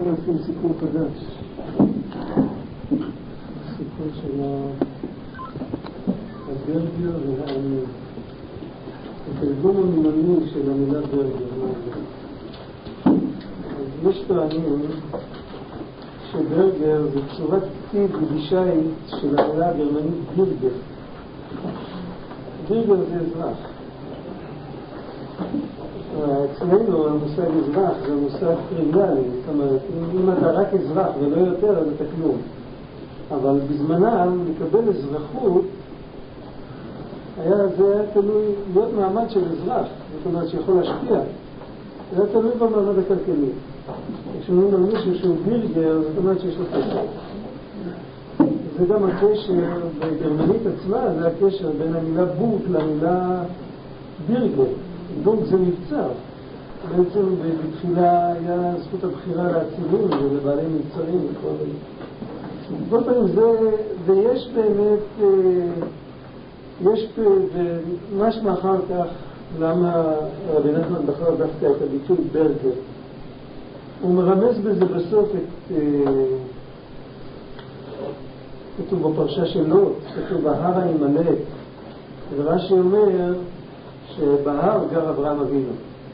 נתחיל סיפור חדש. סיפור של הברגר והעני. התרגום המילוני של המילה ברגר. אז יש טוענים שברגר זה צורת כתיב יידישאית של המילה הגרמנית בירגר. בירגר זה אזרח. אצלנו המושג אזרח זה מושג טריוויאלי, זאת אומרת, אם אתה רק אזרח ולא יותר אז אתה כלום. אבל בזמנם לקבל אזרחות זה היה תלוי להיות מעמד של אזרח, זאת אומרת שיכול להשפיע. זה היה תלוי במעמד הכלכלי. כשאומרים על מישהו שהוא בירגר, זאת אומרת שיש לו כסף. זה גם הקשר בגרמנית עצמה, זה הקשר בין המילה בורג למילה בירגר. בורג זה מבצר. בעצם בתחילה היה זכות הבחירה לאצילים ולבעלי מבצרים וכל פעמים זה, ויש באמת, ומשמע אחר כך למה רבי נחמן בחר דווקא את הביטוי ברגר. הוא מרמז בזה בסוף כתוב בפרשה של לוט, כתוב בהר העמלק, ורש"י אומר שבהר גר אברהם אבינו.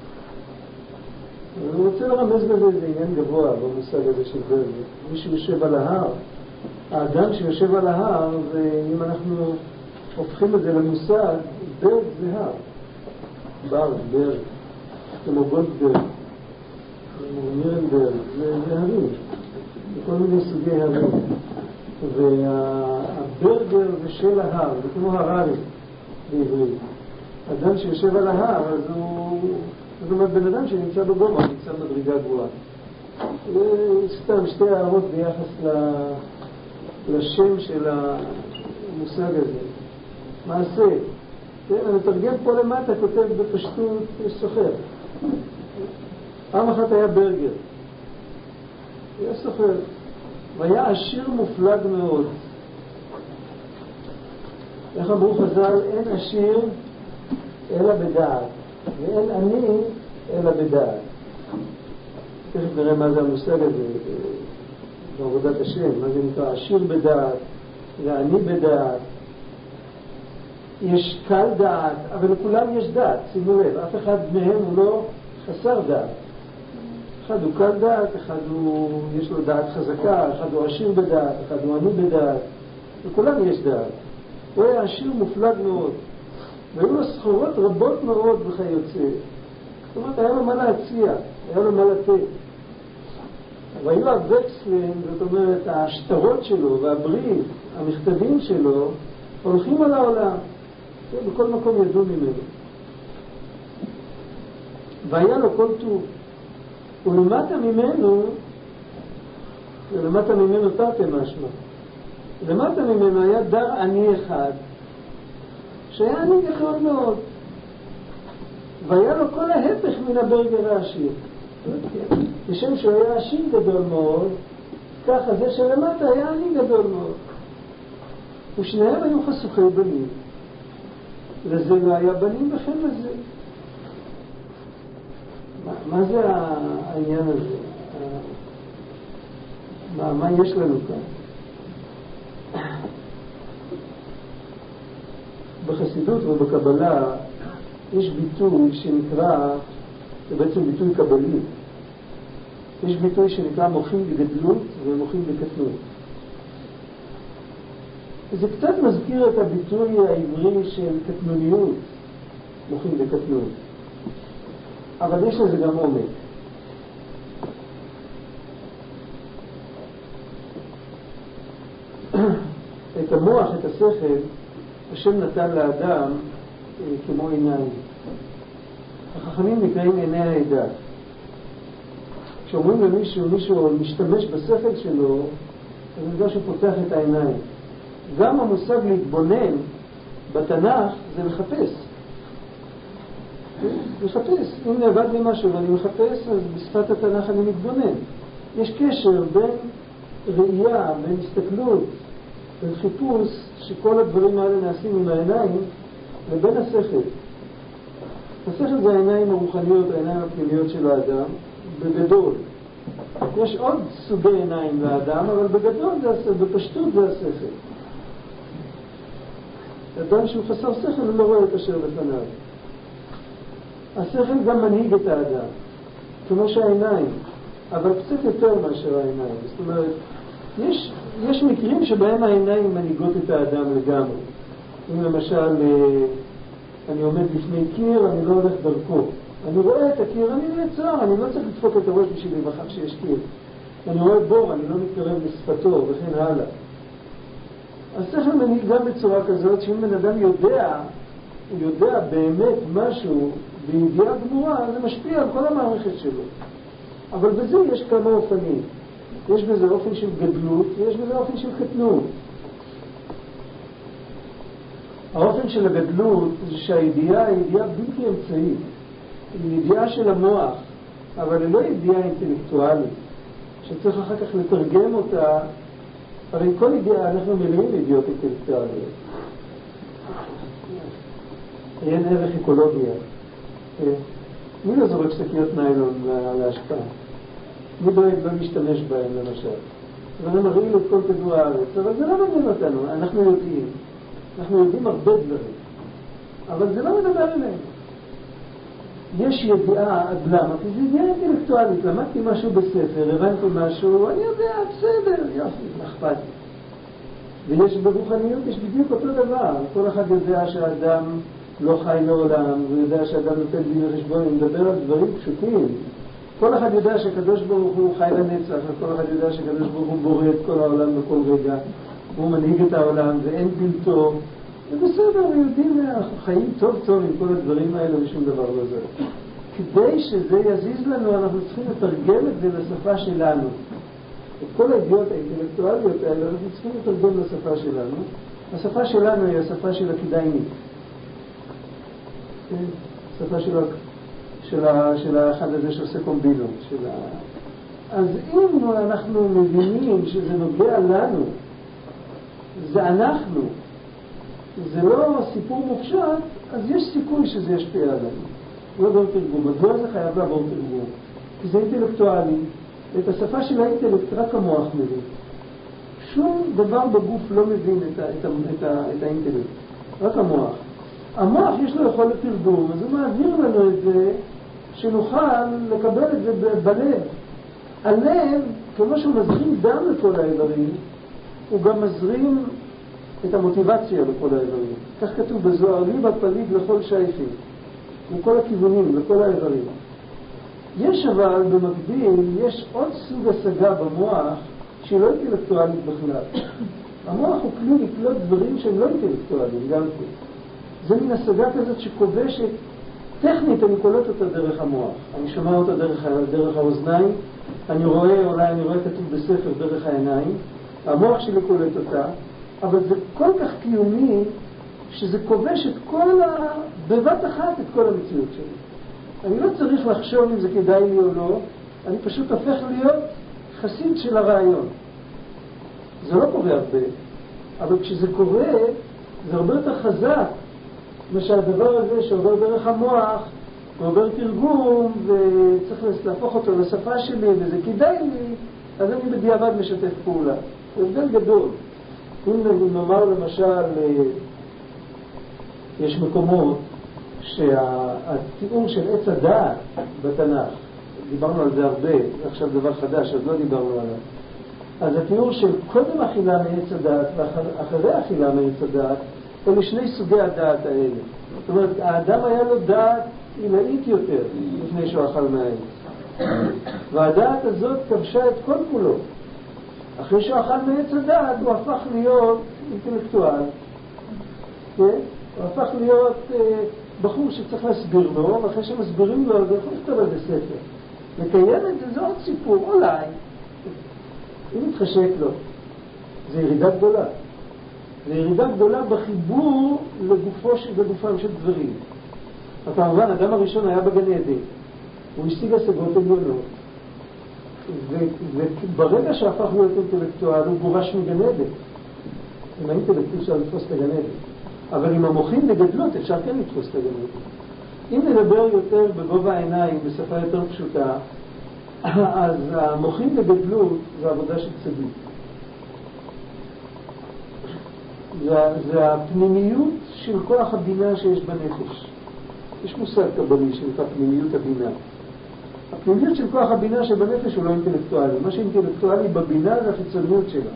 אני רוצה לרמז בזה איזה עניין גבוה במושג הזה של ברגר. מי שיושב על ההר, האדם שיושב על ההר, ואם אנחנו הופכים את זה למושג, ברג זה הר. ברג, כמו גולדברג, מירנברג, זה הרים, בכל מיני סוגי הרים. והברגר זה של ההר, זה כמו הררי בעברית. אדם שיושב על ההר, אז זאת אומרת, בן אדם שנמצא בגובה, נמצא מדרגה גבוהה. סתם שתי הערות ביחס לשם של המושג הזה. מעשה. אני מתרגם פה למטה, כותב בפשטות סוחר. פעם אחת היה ברגר. היה סוחר. והיה עשיר מופלג מאוד. איך אמרו חז"ל? אין עשיר אלא בדעת. ואין עני אלא בדעת. תכף נראה מה זה המושג הזה בעבודת השם. מה זה נקרא? עשיר בדעת ועני בדעת. יש קל דעת, אבל לכולם יש דעת, שימו לב, אף אחד מהם הוא לא חסר דעת. אחד הוא קל דעת, יש לו דעת חזקה, אחד הוא עשיר בדעת, אחד הוא עני בדעת, לכולם יש דעת. הוא היה עשיר מופלג מאוד, והיו לו סחורות רבות מאוד וכיוצא. זאת אומרת, היה לו מה להציע, היה לו מה לתת. אבל היו הווקסלים, זאת אומרת, השטרות שלו והברית, המכתבים שלו, הולכים על העולם. בכל מקום ידעו ממנו. והיה לו כל טוב. ולמטה ממנו תרתי משמע. למטה ממנו היה דר עני אחד, שהיה עני גדול מאוד. והיה לו כל ההפך מן הברגר העשיר. בשם שהוא היה עשיר גדול מאוד, ככה זה שלמטה היה עני גדול מאוד. ושניהם היו חשוכי בנים. לזה לא היה בנים וכן לזה. מה זה העניין הזה? מה יש לנו כאן? בחסידות ובקבלה יש ביטוי שנקרא, זה בעצם ביטוי קבלי. יש ביטוי שנקרא מוחין בגדלות ומוחין בקטנות. זה קצת מזכיר את הביטוי העברי של קטנוניות, מוחין בקטנות. אבל יש לזה גם עומק. את המוח, את השכל, השם נתן לאדם כמו עיניים. החכמים נקראים עיני העדה. כשאומרים מישהו משתמש בשכל שלו, אז זה יודע שהוא פותח את העיניים. גם המושג להתבונן בתנ"ך זה לחפש. לחפש. אם נעבד לי משהו ואני מחפש, אז בשפת התנ"ך אני מתבונן. יש קשר בין ראייה, בין הסתכלות, בין חיפוש, שכל הדברים האלה נעשים עם העיניים, לבין השכל. השכל זה העיניים הרוחניות, העיניים הפנימיות של האדם, בגדול. יש עוד סוגי עיניים לאדם, אבל בגדול בפשטות זה השכל. אדם שהוא חסר שכל הוא לא רואה את אשר לפניו. השכל גם מנהיג את האדם, כמו שהעיניים, אבל קצת יותר מאשר העיניים. זאת אומרת, יש מקרים שבהם העיניים מנהיגות את האדם לגמרי. אם למשל אני עומד בפני קיר, אני לא הולך דרכו. אני רואה את הקיר, אני נעצר, אני לא צריך לדפוק את הראש בשביל להיווכח שיש קיר. אני רואה בור, אני לא מתקרב לשפתו וכן הלאה. השכל מנהיג גם בצורה כזאת שאם בן אדם יודע, הוא יודע באמת משהו בידיעה גמורה, זה משפיע על כל המערכת שלו. אבל בזה יש כמה אופנים. יש בזה אופן של גדלות ויש בזה אופן של קטנות. האופן של הגדלות זה שהידיעה היא ידיעה בלתי אמצעית. היא ידיעה של המוח, אבל היא לא ידיעה אינטלקטואלית, שצריך אחר כך לתרגם אותה. הרי כל ידיעה, אנחנו מלאים ידיעות אינטלקטואליות. אין ערך אקולוגיה. מי לא זורק שקיות ניילון להשפעה? מי דואג לא להשתמש בהם למשל? אבל הם מראים את כל כדור הארץ, אבל זה לא מעניין אותנו, אנחנו יודעים הרבה דברים, אבל זה לא מדבר אלינו. יש ידיעה עד למה, כי זה ידיעה אינטלקטואלית, למדתי משהו בספר, הבנתי משהו, אני יודע, בסדר, יופי, אכפת. ויש ברוחניות, יש בדיוק אותו דבר, כל אחד יודע שהאדם לא חי לעולם, הוא יודע שהאדם נותן דין וחשבון, הוא מדבר על דברים פשוטים. כל אחד יודע שקדוש ברוך הוא חי לנצח, וכל אחד יודע שקדוש ברוך הוא בורא את כל העולם בכל רגע, הוא מנהיג את העולם ואין בלתו. זה בסדר, ויודעים, אנחנו חיים טוב טוב עם כל הדברים האלה ושום דבר לא זה. כדי שזה יזיז לנו, אנחנו צריכים לתרגם את זה לשפה שלנו. את כל הידיעות האינטלקטואליות האלה, אנחנו צריכים לתרגם לשפה שלנו. השפה שלנו היא השפה של הכדאינית. השפה של האחד הזה שעושה קומבינות. אז אם אנחנו מבינים שזה נוגע לנו, זה אנחנו, זה לא סיפור מופשט, אז יש סיכוי שזה ישפיע עלינו. לא עבור תרגום. מדוע זה חייב לעבור תרגום? כי זה אינטלקטואלי. את השפה של האינטלקט רק המוח מבין. שום דבר בגוף לא מבין את האינטלקט. רק המוח. המוח יש לו יכולת תרגום, אז הוא מעביר לנו את זה שנוכל לקבל את זה בלב. הלב, כמו שהוא מזרים דם לכל האיברים, הוא גם מזרים את המוטיבציה לכל האיברים. כך כתוב בזוהר, ליבה פליג לכל שייפים, לכל הכיוונים, לכל האיברים. יש אבל במקביל, יש עוד סוג השגה במוח שהיא לא אינטלקטואלית בכלל. המוח הוא כלי לקלוט דברים שהם לא אינטלקטואליים, גם כן. זה מן השגה כזאת שכובשת, טכנית אני קולט אותה דרך המוח. אני שומע אותה דרך האוזניים, אני רואה, אולי אני רואה כתוב בספר דרך העיניים, המוח שלי קולט אותה, אבל זה כל כך קיומי שזה כובש את בבת אחת את כל המציאות שלי. אני לא צריך לחשוב אם זה כדאי לי או לא, אני פשוט הופך להיות חסיד של הרעיון. זה לא קורה הרבה, אבל כשזה קורה, זה הרבה יותר חזק, שהדבר הזה שעובר דרך המוח, ועובר תרגום, וצריך להפוך אותו לשפה שלי, וזה כדאי לי, אז אני בדיעבד משתף פעולה. זה הבדל גדול. אם נאמר למשל, יש מקומות שהתיאור של עץ הדעת בתנ"ך, דיברנו על זה הרבה, עכשיו דבר חדש, אז לא דיברנו עליו. אז התיאור של קודם אכילה מעץ הדעת ואחרי אכילה מעץ הדעת, אלה שני סוגי הדעת האלה. זאת אומרת, האדם היה לו דעת עילאית יותר לפני שהוא אכל מהעץ. והדעת הזאת כבשה את כל כולו. אחרי שהוא אכל מעץ הדעת, הוא הפך להיות אינטלקטואל. כן? הוא הפך להיות בחור שצריך להסביר לו, ואחרי שמסבירים לו, זה יכול לכתוב על זה ספר. לקיים את זה, זה עוד סיפור, אולי. אם מתחשק לו, זה ירידה גדולה. זה ירידה גדולה בחיבור לגופם של דברים. כמובן, האדם הראשון היה בגן עדן. הוא השיג השגות עליונות. וברגע שהפך להיות אינטלקטואל, הוא גורש מגן עדן. עם האינטלקט אפשר לתפוס את הגן עדן. אבל עם המוחים לגדלות אפשר כן לתפוס את הגן עדן. אם נדבר יותר בגובה העיניים, בשפה יותר פשוטה, אז המוחים לגדלות זה עבודה של צדיק. זה הפנימיות של כוח הבינה שיש בנפש. יש מושג קבלי שנקרא פנימיות הבינה. הפנימיות של כוח הבינה שבנפש הוא לא אינטלקטואלי. מה שאינטלקטואלי בבינה זה החיצוניות שלה.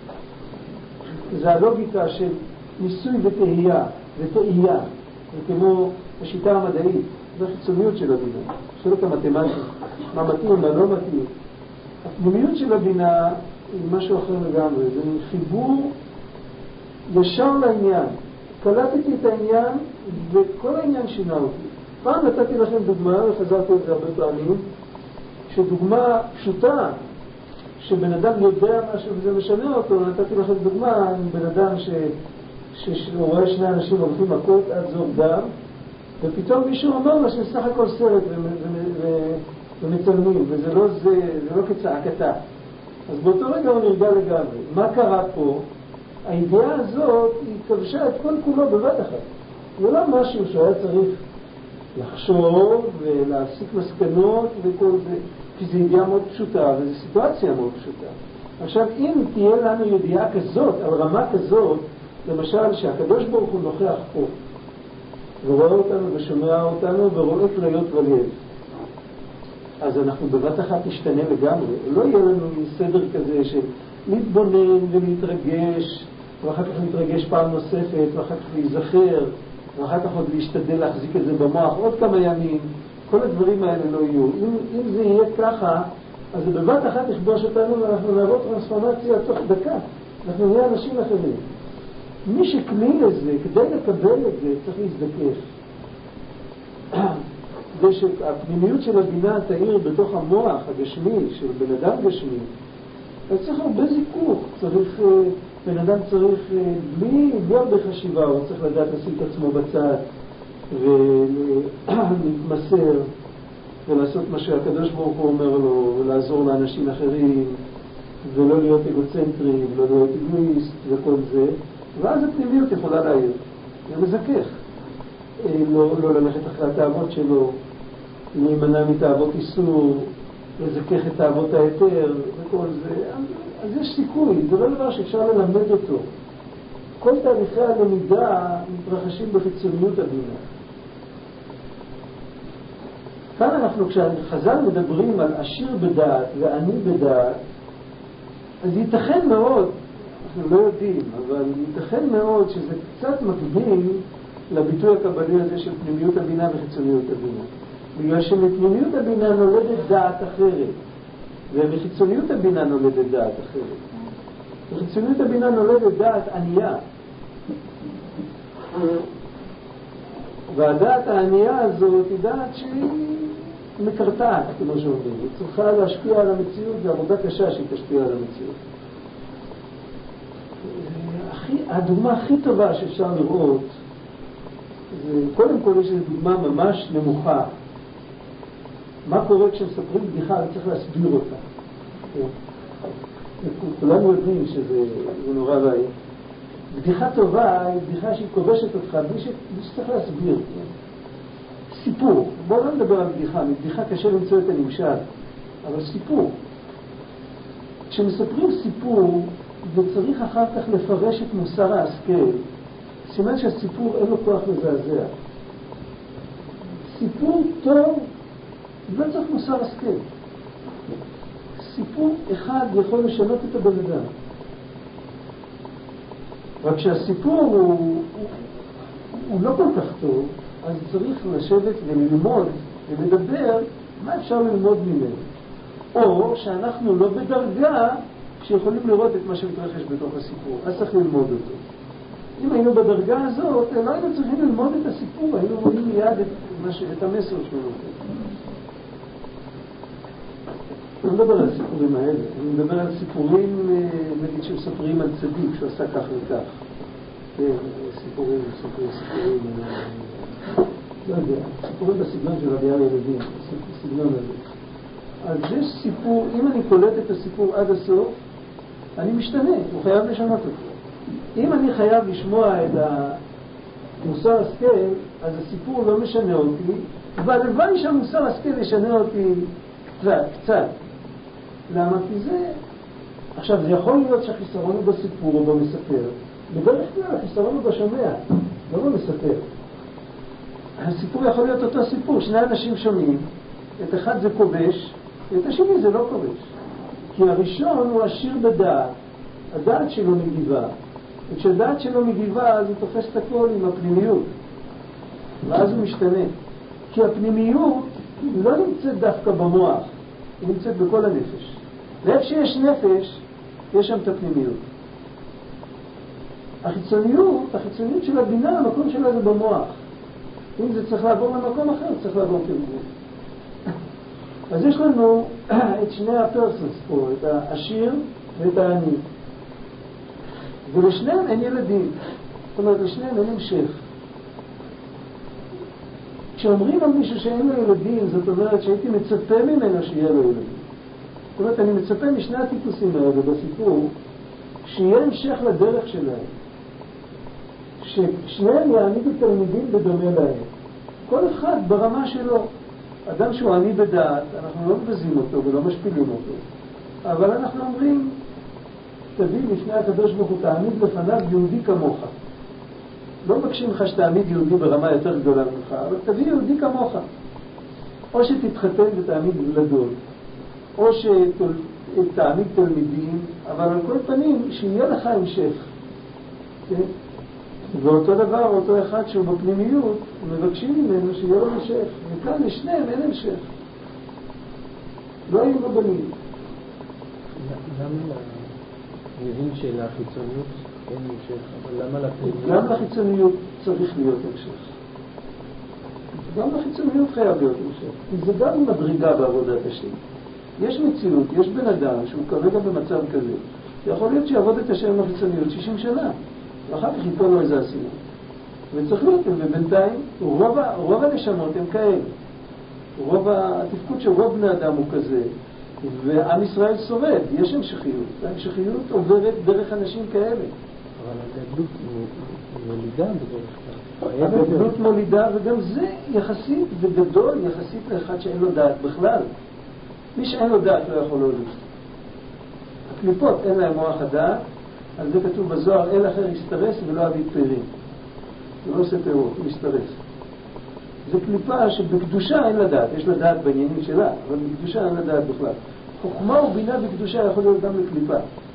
זה הלוגיקה של ניסוי וטעייה. זה כמו השיטה המדעית. זה החיצוניות של הבינה. חלק המתמטי. מה מתאים, מה לא מתאים. הפנימיות של הבינה היא משהו אחר לגמרי. זה חיבור ישר לעניין. קלטתי את העניין וכל העניין שינה אותי. פעם נתתי לכם דוגמה, וחזרתי את זה הרבה פעמים, שדוגמה פשוטה, שבן אדם יודע משהו וזה משנה אותו. נתתי לכם דוגמה, בן אדם שרואה שני אנשים הולכים מכות עד זוב דם, ופתאום מישהו אומר לו שסך הכל סרט ומצלמים, וזה לא כצעקתה. אז באותו רגע הוא נרגע לגמרי. מה קרה פה? הידיעה הזאת היא כבשה את כל כולו בבת אחת. זה לא משהו שהיה צריך לחשוב ולהסיק מסקנות וכל זה, כי זו ידיעה מאוד פשוטה וזו סיטואציה מאוד פשוטה. עכשיו, אם תהיה לנו ידיעה כזאת, על רמה כזאת, למשל שהקדוש ברוך הוא נוכח פה, ורואה אותנו ושומע אותנו ורואה כליות ולב, אז אנחנו בבת אחת נשתנה לגמרי. לא יהיה לנו סדר כזה של להתבונן ולהתרגש, ואחר כך להתרגש פעם נוספת, ואחר כך להיזכר, ואחר כך עוד להשתדל להחזיק את זה במוח עוד כמה ימים. כל הדברים האלה לא יהיו. אם זה יהיה ככה, אז זה בבת אחת יכבוש אותנו ואנחנו נעבור טרנספורמציה תוך דקה. אנחנו נהיה אנשים אחרים. מי שכלי לזה, כדי לקבל את זה, צריך להזדקף. כדי שהפנימיות של הבינה תאיר בתוך המוח הגשמי של בן אדם גשמי, אז צריך הרבה זיכוך. בן אדם צריך בלי הרבה חשיבה, הוא צריך לדעת לשים את עצמו בצד ולהתמסר ולעשות מה שהקדוש ברוך הוא אומר לו, ולעזור לאנשים אחרים ולא להיות אגוצנטרי ולא להיות אגואיסט וכל זה, ואז הפנימיות יכולה להעיר. זה מזכך. לא ללכת אחרי התאוות שלו, להימנע מתאוות איסור, לזכך את תאוות היתר וכל זה. אז יש סיכוי, זה לא דבר שאפשר ללמד אותו. כל תהליכי הלמידה מתרחשים בחיצוניות הבינה. כאן אנחנו, כשחז"ל מדברים על עשיר בדעת ועני בדעת, אז ייתכן מאוד, אנחנו לא יודעים, אבל ייתכן מאוד שזה קצת מקביל לביטוי הקבלי הזה של פנימיות הבינה וחיצוניות הבינה. בגלל שמפנימיות הבינה נולדת דעת אחרת, ומחיצוניות הבינה נולדת דעת אחרת. מחיצוניות הבינה נולדת דעת ענייה. והדעת הענייה הזאת היא דעת שהיא מקרטעת, כמו שאומרים. היא צריכה להשפיע על המציאות, זה עבודה קשה שהיא תשפיע על המציאות. הדוגמה הכי טובה שאפשר לראות, זה, קודם כל יש איזו דוגמה ממש נמוכה. מה קורה כשמספרים בדיחה וצריך להסביר אותה? כולנו יודעים שזה נורא רעי. בדיחה טובה היא בדיחה שהיא כובשת אותך בלי שצריך להסביר. סיפור. בואו לא נדבר על בדיחה. מבדיחה קשה למצוא את הנמשל. אבל סיפור. כשמספרים סיפור וצריך אחר כך לפרש את מוסר ההשכל, סימן שהסיפור אין לו כוח לזעזע. סיפור טוב לא צריך מוסר השכל. סיפור אחד יכול לשנות את הבן אדם. רק שהסיפור הוא לא כל כך טוב, אז צריך לשבת וללמוד ולדבר מה אפשר ללמוד ממנו. או שאנחנו לא בדרגה שיכולים לראות את מה שמתרחש בתוך הסיפור, אז צריך ללמוד אותו. אם היינו בדרגה הזאת, לא היינו צריכים ללמוד את הסיפור, היינו רואים מיד את המסר שלו. אני מדבר על הסיפורים האלה, אני מדבר על סיפורים, נגיד שמספרים על צדיק שעשה כך וכך. סיפורים, לא יודע, סיפורים בסגנון של רבי אריה לוין, בסגנון הזה. אז יש סיפור, אם אני קולט את הסיפור עד הסוף, אני משתנה, הוא חייב לשנות אותו. אם אני חייב לשמוע את המוסר השכל, אז הסיפור לא משנה אותי, והלוואי שהמוסר השכל ישנה אותי קצת. למה? כי זה... עכשיו, זה יכול להיות שהחיסרון הוא בסיפור או במספר. בדרך כלל החיסרון הוא בשומע, לא במספר. הסיפור יכול להיות אותו סיפור, שני אנשים שומעים, את אחד זה כובש, ואת השני זה לא כובש. כי הראשון הוא עשיר בדעת, הדעת שלו מגיבה. וכשהדעת שלו מגיבה, אז הוא תופס את הכל עם הפנימיות. ואז הוא משתנה. כי הפנימיות לא נמצאת דווקא במוח, היא נמצאת בכל הנפש. ואיפה שיש נפש, יש שם את הפנימיות. החיצוניות של הבינה, המקום שלה זה במוח. אם זה צריך לעבור למקום אחר, צריך לעבור כרגע. אז יש לנו את שני הפרסונס פה, את העשיר ואת העני. ולשניהם אין ילדים. זאת אומרת, לשניהם אין המשך. כשאומרים על מישהו שאין לו ילדים, זאת אומרת שהייתי מצפה ממנו שיהיה לו ילדים. זאת אומרת, אני מצפה משני הטיפוסים האלה בסיפור, שיהיה המשך לדרך שלהם. ששניהם יעמידו תלמידים בדומה להם. כל אחד ברמה שלו. אדם שהוא עני בדעת, אנחנו לא מבזים אותו ולא משפילים אותו. אבל אנחנו אומרים, תביא לפני הקדוש ברוך הוא, תעמיד לפניו יהודי כמוך. לא מבקשים לך שתעמיד יהודי ברמה יותר גדולה ממך, אבל תביא יהודי כמוך. או שתתחתן ותעמיד ילדות, או שתעמיד תלמידים, אבל על כל פנים, שיהיה לך המשך. כן? ואותו דבר, אותו אחד שהוא בפנימיות, מבקשים ממנו שיהיה לו המשך. וכאן לשניהם אין המשך. לא היו בנים. למה מבין שלחיצוניות אין המשך, אבל למה לפנימיות? גם לחיצוניות צריך להיות המשך. גם לחיצוניות חייב להיות המשך. כי זה גם מדרגה בעבודת השם. יש מציאות, יש בן אדם שהוא כרגע במצב כזה. יכול להיות שיעבוד את השם לחיצוניות 60 שנה. ואחר כך ייפול לו איזה עשייה. וצריך להיות, ובינתיים, רוב הנשמות הם כאלה. רוב התפקוד של רוב בני אדם הוא כזה. ועם ישראל שורד, יש המשכיות. ההמשכיות עוברת דרך אנשים כאלה. אבל הגדלות מולידה בדרך כלל. הגדלות מולידה, וגם זה יחסית וגדול יחסית לאחד שאין לו דעת בכלל. מי שאין לו דעת לא יכול להוליד. הקליפות אין להם מוח הדעת, על זה כתוב בזוהר, אל אחר יסתרס ולא אביא פירים. הוא לא עושה פירות, הוא יסתרס. זו קליפה שבקדושה אין לה דעת, יש לה דעת בעניינים שלה, אבל בקדושה אין לה דעת בכלל. חוכמה ובינה בקדושה יכול להיות גם לקליפה.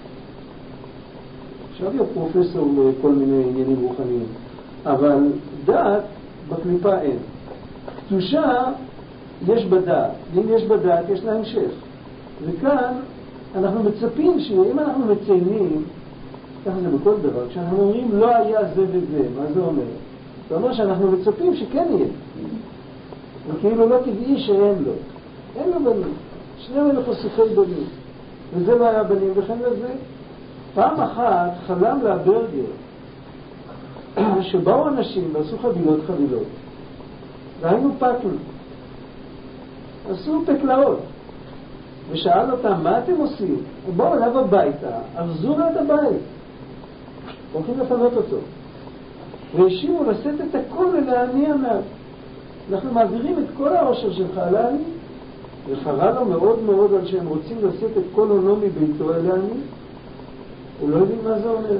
אפשר להיות פרופסור לכל מיני עניינים רוחניים, אבל דעת בקליפה אין. קדושה יש בדעת, ואם יש בדעת יש לה המשך. וכאן אנחנו מצפים שאם אנחנו מציינים, ככה זה בכל דבר, כשאנחנו אומרים לא היה זה וזה, מה זה אומר? זה אומר שאנחנו מצפים שכן יהיה. וכאילו לא טבעי שאין לו. אין לו בנים. שניהם אלו חושפי בנים. וזה לא היה בנים וכן לזה. פעם אחת חלם להברגר שבאו אנשים ועשו חבילות. והיינו פקלו. עשו פקלאות. ושאל אותם, מה אתם עושים? בואו אליו הביתה, ארזו לו את הבית. הולכים לפנות אותו. והשאירו לשאת את הכל ולעני עליו. אנחנו מעבירים את כל העושר שלך לעני, וחרה לו מאוד מאוד על שהם רוצים לשאת את כל עונו מביתו אל העני. הוא לא הבין מה זה אומר.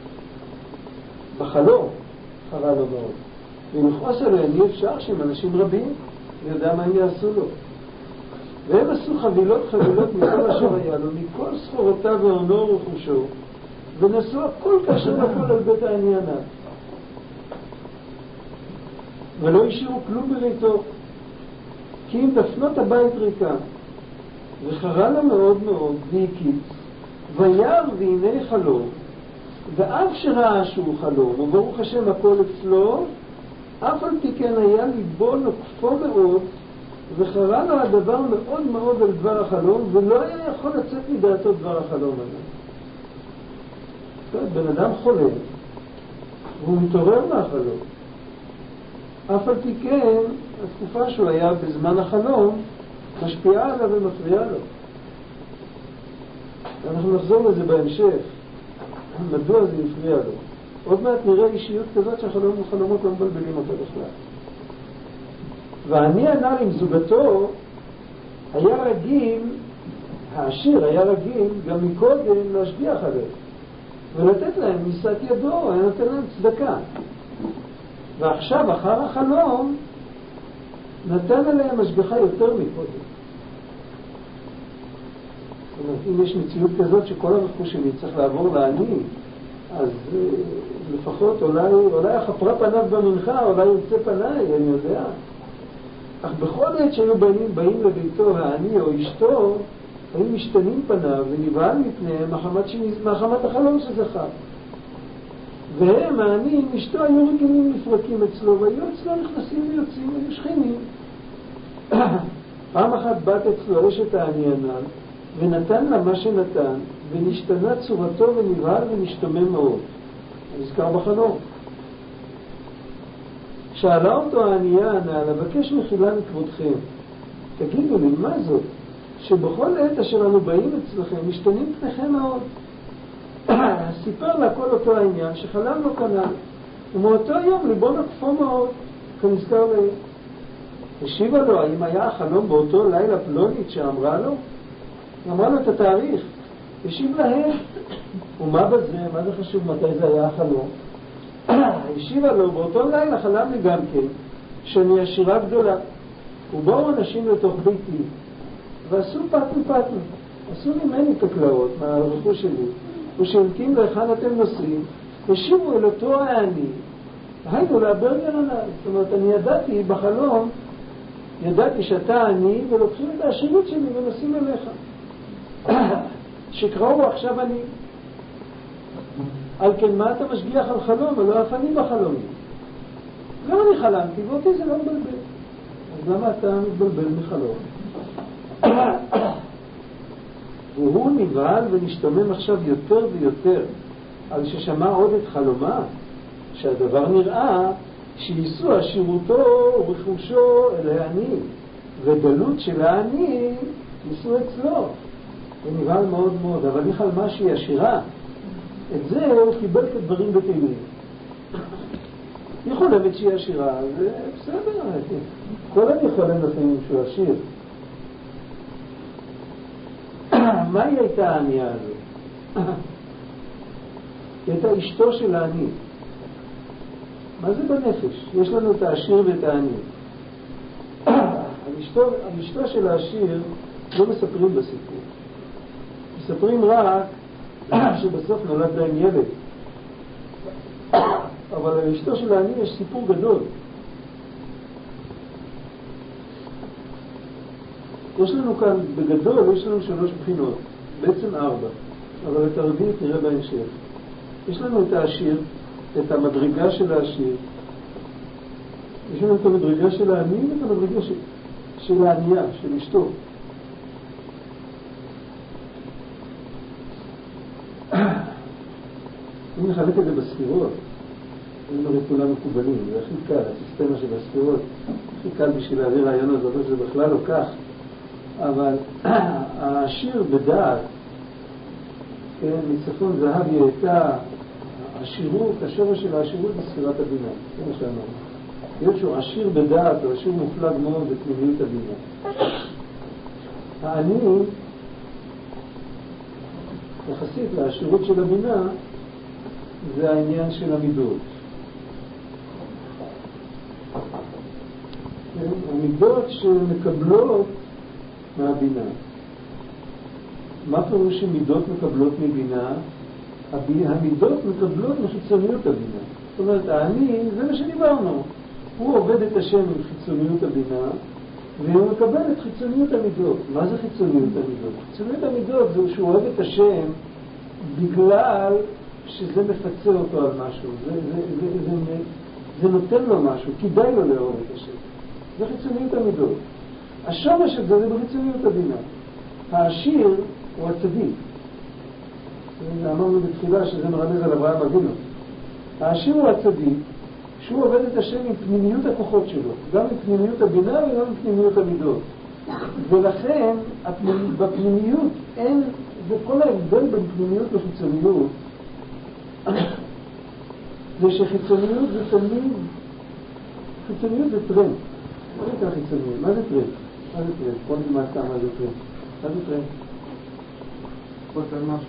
בחלום חרה לו מאוד. ולכעוס עליהם אי אפשר שהם אנשים רבים, ויודע מה הם יעשו לו. והם עשו חבילות מכל אשר היה לו, מכל סחורותיו ועונו ורכושו, ונשאו הכל כאשר נפול על בית העני עניו. ולא השאירו כלום בביתו, כי אם דפנות הבית ריקה. וחרה לו מאוד מאוד, והקיץ, וירא והנה חלום, ואף שראה שהוא חלום, וברוך השם הכל אצלו, אף על פי כן היה ליבו נוקפו מאוד, וחרה לו הדבר מאוד מאוד על דבר החלום, ולא היה יכול לצאת מדעתו דבר החלום הזה. בן אדם חולה, והוא מתעורר מהחלום. אף על פי כן, התקופה שהוא היה בזמן החלום, משפיעה עליו ומפריעה לו. אנחנו נחזור לזה בהמשך. מדוע זה יפריע לו? עוד מעט נראה אישיות כזאת שהחלומות לא מבלבלים אותה בכלל. ואני ענה עם זוגתו, היה רגיל, העשיר היה רגיל גם מקודם להשגיח עליהם ולתת להם משאת ידו, היה נותן להם צדקה. ועכשיו אחר החלום נתן עליהם השגחה יותר מקודם. זאת אומרת, אם יש מציאות כזאת שכל הרכוש שלי צריך לעבור לעני, אז לפחות אולי החפרה פניו במנחה, אולי יוצא פניי, אני יודע. אך בכל עת שהיו באים לביתו העני או אשתו, היו משתנים פניו ונבהל מפניהם מחמת החלום שזכה. והם, העני עם אשתו, היו רגילים לפרקים אצלו, והיו אצלו נכנסים ויוצאים, היו שכנים. פעם אחת בת אצלו אשת העני הנ"ל, ונתן לה מה שנתן, ונשתנה צורתו ונבהל ונשתומם מאוד. נזכר בחלום. שאלה אותו הענייה הנ"ל, אבקש מחילה מכבודכם, תגידו לי, מה זאת? שבכל עת אשר אנו באים אצלכם, משתנים פניכם מאוד. סיפר לה כל אותו העניין שחלם לו כנ"ל, ומאותו יום ליבו נקפו מאוד, כנזכר להם. השיבה לו, האם היה החלום באותו לילה פלונית שאמרה לו? אמרה לו את התאריך. השיב להם, ומה בזה? מה זה חשוב מתי זה היה החלום? השיבה לו, באותו לילה חלם לי גם כן שאני עשירה גדולה, ובאו אנשים לתוך ביתי ועשו פתנו, עשו ממני תקלאות מהרכוש שלי, ושאלתים לאחד אתם נוסעים, השיבו אל אותו העני, היינו לברגר הנ"ל. זאת אומרת, אני ידעתי בחלום, ידעתי שאתה עני ולוקחים את העשירות שלי ונוסעים אליך. שקראו עכשיו אני. על כן מה אתה משגיח על חלום? ולא אף אני בחלום. גם אני חלמתי ואותי זה לא מבלבל. אז למה אתה מתבלבל מחלום? והוא נבהל ונשתומם עכשיו יותר ויותר על ששמע עוד את חלומה, שהדבר נראה שיישאו עשירותו ורכושו אל העני, ודלות של העני יישאו אצלו. הוא נבהל מאוד מאוד, אבל היא חלמה שהיא עשירה. את זה הוא קיבל כדברים בטלים. היא חולמת שהיא עשירה, זה בסדר. כל אני חולם לפעמים שהוא עשיר. מה היא הייתה הענייה הזאת? היא הייתה אשתו של העני. מה זה בנפש? יש לנו את העשיר ואת העני. על אשתו של העשיר לא מספרים בסיפור. מספרים רק שבסוף נולד להם ילד. אבל על אשתו של העני יש סיפור גדול. יש לנו כאן, בגדול, יש לנו 3 בחינות, בעצם 4, אבל את הרביעית נראה בהמשך. יש לנו את העשיר, את המדרגה של העשיר, יש לנו את המדרגה של העני ואת המדרגה של הענייה, של אשתו. אם נחלק את זה בספירות, הם הרי כולם מקובלים, זה הכי קל, הסיסטמה של הספירות, הכי קל בשביל להביא רעיון הזאת, זה בכלל לא כך. אבל העשיר בדעת, כן, מצפון זהב יעתה, העשירות, השורש של העשירות בספירת הבינה, זה מה שאמרנו. להיות שהוא עשיר בדעת, או עשיר מופלג מאוד בפנימיות הבינה. העני, יחסית לעשירות של הבינה, זה העניין של המידות. המידות שמקבלות מהבינה. מה פירוש שמידות מקבלות מבינה? המידות מקבלות מחיצוניות הבינה. זאת אומרת, העני, זה מה שדיברנו. הוא עובד את השם עם חיצוניות הבינה, והוא מקבל את חיצוניות המידות. מה זה חיצוניות המידות? חיצוניות המידות זה שהוא אוהב את השם בגלל שזה מפצה אותו על משהו. זה נותן לו משהו, כדאי לו לאהוב את השם. זה חיצוניות המידות. השורש של זה בחיצוניות הבינה. העשיר הוא הצדיק. אמרנו בתחילה שזה מרמז על אברהם אבינו. העשיר הוא הצדיק, שהוא עובד את השם עם פנימיות הכוחות שלו, גם עם פנימיות הבינה וגם עם פנימיות המידות. ולכן בפנימיות אין, זה כל ההבדל בין פנימיות לחיצוניות, זה שחיצוניות זה תמיד, חיצוניות זה טרנד. מה זה חיצוניות? מה זה טרנד? מה זה טרנד? בוא נלמד כמה זה טרנד. מה זה טרנד? כל זה משהו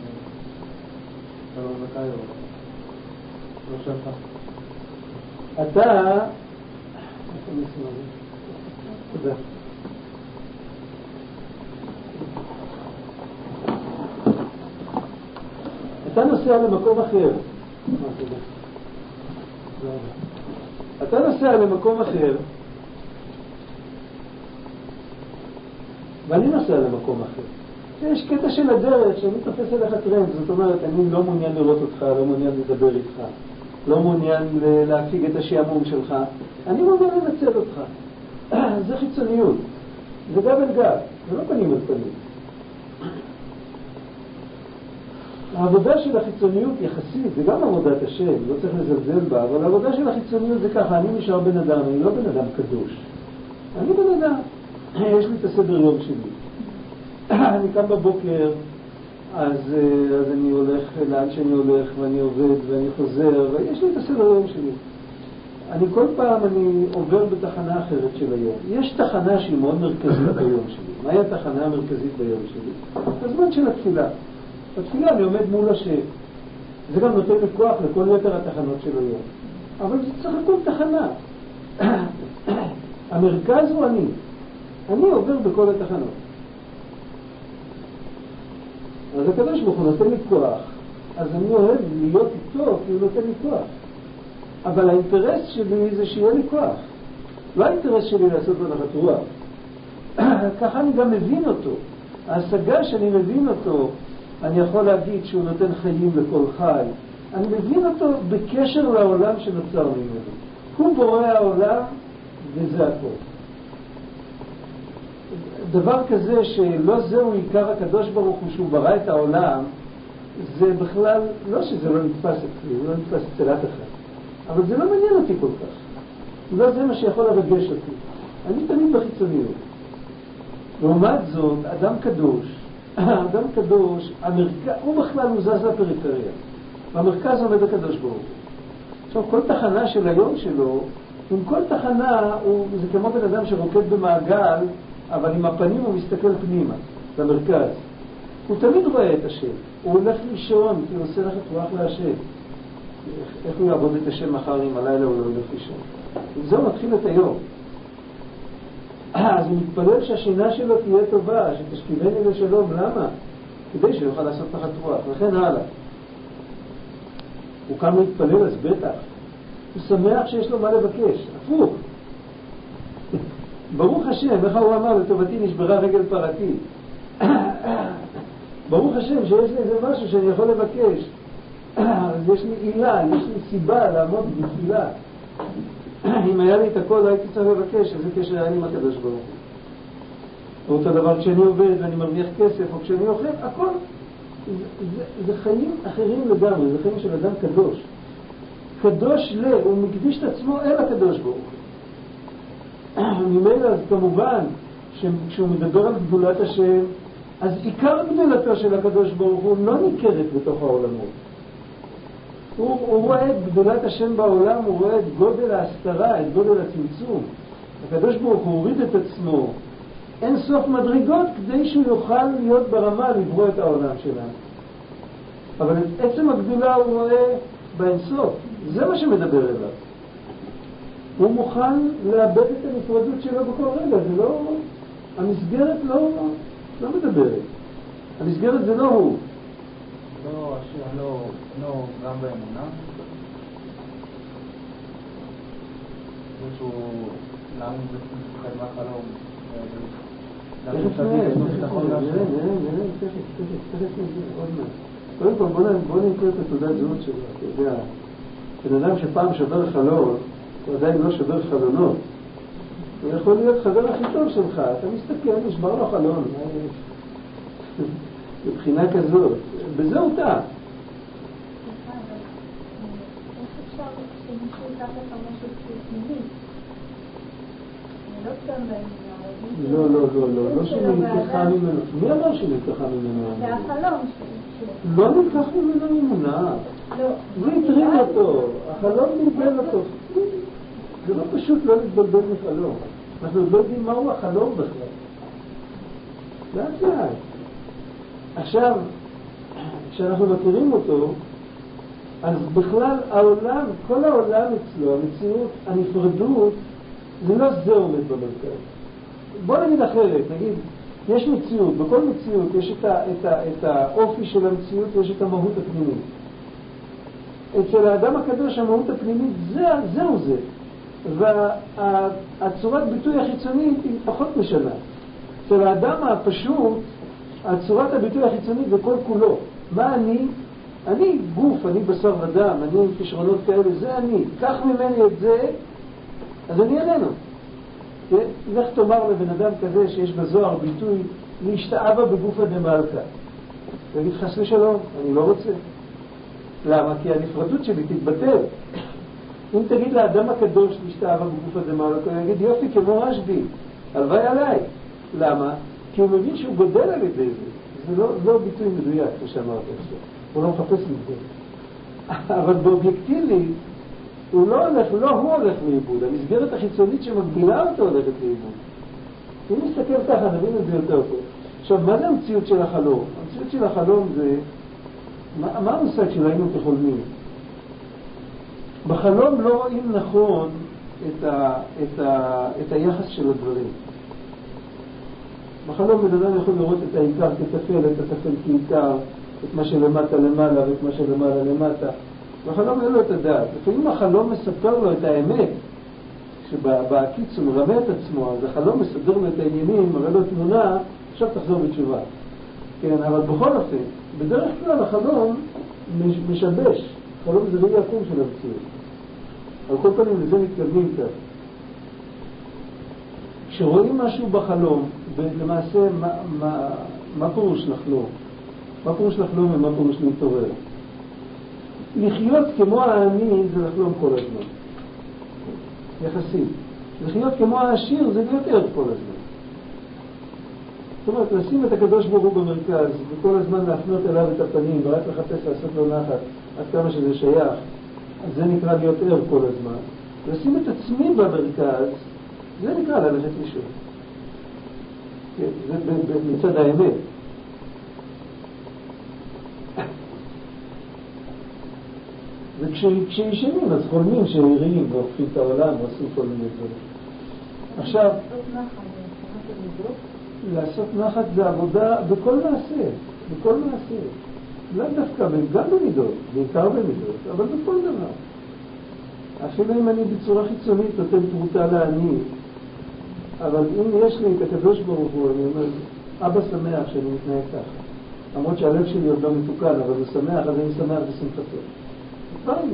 שלא מתי או לא שלך. אתה... תודה. אתה נוסע למקום אחר. אתה נוסע למקום אחר, ואני נוסע למקום אחר. יש קטע של הדרך שאני תופס אליך טרנד, זאת אומרת, אני לא מעוניין לראות אותך, לא מעוניין לדבר איתך, לא מעוניין להפיג את השעמום שלך, אני מעוניין לנצל אותך. זה חיצוניות, זה גב אל גב, זה לא פנים אל פנים. העבודה של החיצוניות יחסית, זה גם עבודת השם, לא צריך לזלזל בה, אבל העבודה של החיצוניות זה ככה, אני נשאר בן אדם, אני לא בן אדם קדוש. אני בן אדם, יש לי את הסדר יום שלי. אני קם בבוקר, אז אני הולך לאן שאני הולך, ואני עובד, ואני חוזר, ויש לי את הסדר יום שלי. כל פעם אני עובר בתחנה אחרת של היום. יש תחנה שהיא מאוד מרכזית ביום שלי. מהי התחנה המרכזית ביום שלי? הזמן של התפילה. בתפילה אני עומד מול השם. זה גם נותן לי כוח לכל יתר התחנות של היום. אבל זה צריך לכל תחנה. המרכז הוא אני. אני עובר בכל התחנות. אז הקדוש ברוך הוא נותן לי כוח. אז אני אוהב להיות איתו כי הוא נותן לי כוח. אבל האינטרס שלי זה שיהיה לי כוח. לא האינטרס שלי לעשות בנחת רוח. ככה אני גם מבין אותו. ההשגה שאני מבין אותו, אני יכול להגיד שהוא נותן חיים לכל חי. אני מבין אותו בקשר לעולם שנוצר ממנו. הוא בורא העולם וזה הכל. דבר כזה שלא זהו עיקר הקדוש ברוך הוא שהוא ברא את העולם, זה בכלל, לא שזה לא נתפס אצלי, לא נתפס אצל אף אחד. אבל זה לא מעניין אותי כל כך. לא זה מה שיכול לרגש אותי. אני תמיד בחיצוניות. לעומת זאת, אדם קדוש, הוא בכלל הוא זז לפריפריה. במרכז עומד הקדוש ברוך הוא. עכשיו, כל תחנה של היום שלו, עם כל תחנה, זה כמו בן אדם שרוקד במעגל, אבל עם הפנים הוא מסתכל פנימה, למרכז. הוא תמיד רואה את השם. הוא הולך לישון, כי הוא עושה לך רוח להשם. איך הוא יעבוד את השם מחר אם הלילה הוא לא הולך לישון? וזהו מתחיל את היום. אז הוא מתפלל שהשינה שלו תהיה טובה, שתשכיבני לשלום. למה? כדי שיוכל לעשות תחת רוח, וכן הלאה. הוא קם להתפלל, אז בטח. הוא שמח שיש לו מה לבקש. הפוך. ברוך השם, איך הוא אמר, לטובתי נשברה רגל פרתי. ברוך השם שיש לי איזה משהו שאני יכול לבקש. אז יש לי עילה, יש לי סיבה לעמוד בתפילה. אם היה לי את הכל, הייתי צריך לבקש, איזה קשר היה לי עם הקדוש ברוך הוא. אותו דבר כשאני עובד ואני מרוויח כסף, או כשאני אוכל, הכל. זה חיים אחרים לגמרי, זה חיים של אדם קדוש. קדוש הוא מקדיש את עצמו אל הקדוש ברוך הוא. ממילא, אז כמובן, כשהוא מדבר על גדולת השם, אז עיקר גדולתו של הקדוש ברוך הוא לא ניכרת בתוך העולמות. הוא רואה את גדולת השם בעולם, הוא רואה את גודל ההסתרה, את גודל הצמצום. הקדוש ברוך הוא הוריד את עצמו אין סוף מדרגות כדי שהוא יוכל להיות ברמה לברוא את העולם שלנו. אבל את עצם הגדולה הוא רואה באינסוף. זה מה שמדבר אליו. הוא מוכן לאבד את הנפרדות שלו בכל רגע. זה לא... המסגרת לא מדברת. המסגרת זה לא הוא. לא, השם לא גם באמונה. שהוא למה זה מפחד מהחלום. קודם כל בוא נקרא את התעודת זהות שלו. אתה יודע, בן אדם שפעם שובר חלון, הוא עדיין לא שובר חלונות. הוא יכול להיות חבר הכי טוב שלך. אתה מסתכל, נשבר לו חלון. מבחינה כזאת. בזה הוא טעה. איך אפשר שמישהו ייקח לך משהו פנימי? לא סתם באמונה. לא שנלקחה ממנו. מי אמר שנלקחה ממנו? זה החלום שלי. לא נלקח ממנו אמונה. זה הטריד אותו. החלום בלבל אותו. זה לא פשוט לא להתבלבל מחלום. אנחנו לא יודעים מהו החלום בכלל. לאט לאט. עכשיו, כשאנחנו מכירים אותו, אז בכלל העולם, כל העולם אצלו, המציאות, הנפרדות, זה לא זה עומד במרכז. בוא נגיד אחרת, נגיד, יש מציאות, בכל מציאות יש את האופי של המציאות ויש את המהות הפנימית. אצל האדם הקדוש המהות הפנימית זהו זה. והצורת ביטוי החיצונית היא פחות משנה. אצל האדם הפשוט, הצורת הביטוי החיצונית זה כל כולו. מה אני? אני גוף, אני בשר ודם, אני עם כישרונות כאלה, זה אני. קח ממני את זה, אז אני איננו. לך תאמר לבן אדם כזה שיש בזוהר ביטוי להשתאבה בגופה דמלכה. תגיד חס ושלום, אני לא רוצה. למה? כי הנפרדות שלי תתבטל. אם תגיד לאדם הקדוש להשתאבה בגופה דמלכה, הוא יגיד יופי כמו רשב"י, הלוואי עליי. למה? כי הוא מבין שהוא גודל על ידי זה. זה לא ביטוי מדויק, כמו שאמרת עכשיו. הוא לא מחפש לבדל. אבל באובייקטיבי, הוא לא הוא הולך לאיבוד. המסגרת החיצונית שמגבילה אותו הולכת לאיבוד. אם נסתכל ככה, נבין את זה יותר טוב. עכשיו, מה זה המציאות של החלום? המציאות של החלום זה, מה המושג של היינו כחולמים? בחלום לא רואים נכון את היחס של הדברים. בחלום בן אדם יכול לראות את העיקר כתפל, את התפל כעיקר, את מה שלמטה למעלה ואת מה שלמעלה למטה. בחלום אין לו את הדעת. לפעמים החלום מספר לו את האמת, שבעקיץ הוא מרמה את עצמו, אז החלום מסדר לו את העניינים, מראה לו תמונה, עכשיו תחזור בתשובה. כן, אבל בכל אופן, בדרך כלל החלום משבש. החלום זה לא יקום של המציאות. על כל פנים לזה מתקדמים כאן. כשרואים משהו בחלום, למעשה מה פירוש לחלום? מה פירוש לחלום ומה פירוש להתעורר? לחיות כמו העני זה לחלום כל הזמן. יחסית. לחיות כמו העשיר זה להיות ער כל הזמן. זאת אומרת, לשים את הקדוש ברוך הוא במרכז וכל הזמן להפנות אליו את הפנים ורק לחפש לעשות לו נחת עד כמה שזה שייך, אז זה נקרא להיות ער כל הזמן. לשים את עצמי במרכז זה נקרא ללכת לישון. זה מצד האמת. וכשישנים אז חולמים שעירים והופכים את העולם ועושים כל מיני דברים. עכשיו, לעשות נחת זה עבודה בכל מעשה, בכל מעשה. לא דווקא, גם במידות, בעיקר במידות, אבל בכל דבר. אפילו אם אני בצורה חיצונית נותן פרוטה לעני, אבל אם יש לי את הקדוש ברוך הוא, אני אומר, אבא שמח שאני מתנהג ככה. למרות שהלב שלי עוד לא מתוקן, אבל הוא שמח, אז אני שמח בשמחתו. פעמים.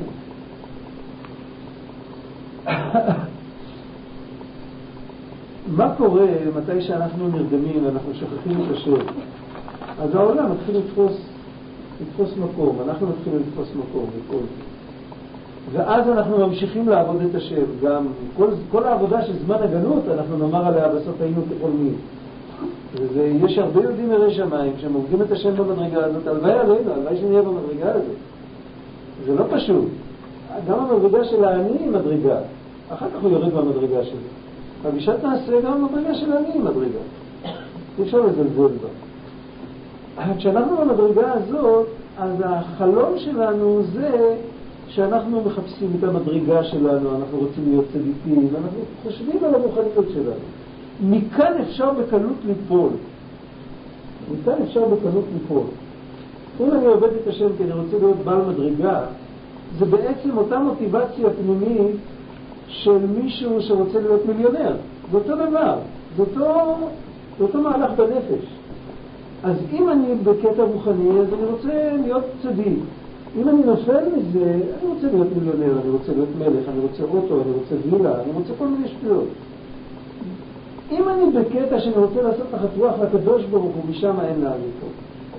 מה קורה מתי שאנחנו נרדמים ואנחנו שוכחים את השם? אז העולם מתחיל לתפוס מקום, אנחנו מתחילים לתפוס מקום בכל זה. ואז אנחנו ממשיכים לעבוד את השם. גם כל העבודה של זמן הגלות, אנחנו נאמר עליה בסוף היינו כחולמים. יש הרבה יהודים יראי שמיים שהם עובדים את השם במדרגה הזאת, הלוואי עלינו, הלוואי שנהיה במדרגה הזאת. זה לא פשוט. גם המדרגה של העני היא מדרגה. אחר כך הוא יורד במדרגה שלו. הבישת נעשה גם המדרגה של העני היא מדרגה. אי אפשר לזלזל בה. כשאנחנו במדרגה הזאת, אז החלום שלנו זה שאנחנו מחפשים את המדרגה שלנו, אנחנו רוצים להיות צדיקים, אנחנו חושבים על המוכניות שלנו. מכאן אפשר בקלות ליפול. מכאן אפשר בקלות ליפול. אם אני עובד את השם כי אני רוצה להיות בעל מדרגה, זה בעצם אותה מוטיבציה פנימית של מישהו שרוצה להיות מיליונר. זה אותו דבר. זה אותו מהלך בנפש. אז אם אני בקטע רוחני, אז אני רוצה להיות צדיק. אם אני נופל מזה, אני רוצה להיות מיליונר, אני רוצה להיות מלך, אני רוצה אוטו, אני רוצה וילה, אני רוצה כל מיני שטויות. אם אני בקטע שאני רוצה לעשות תחת רוח לקדוש ברוך הוא, משם אין לה פה.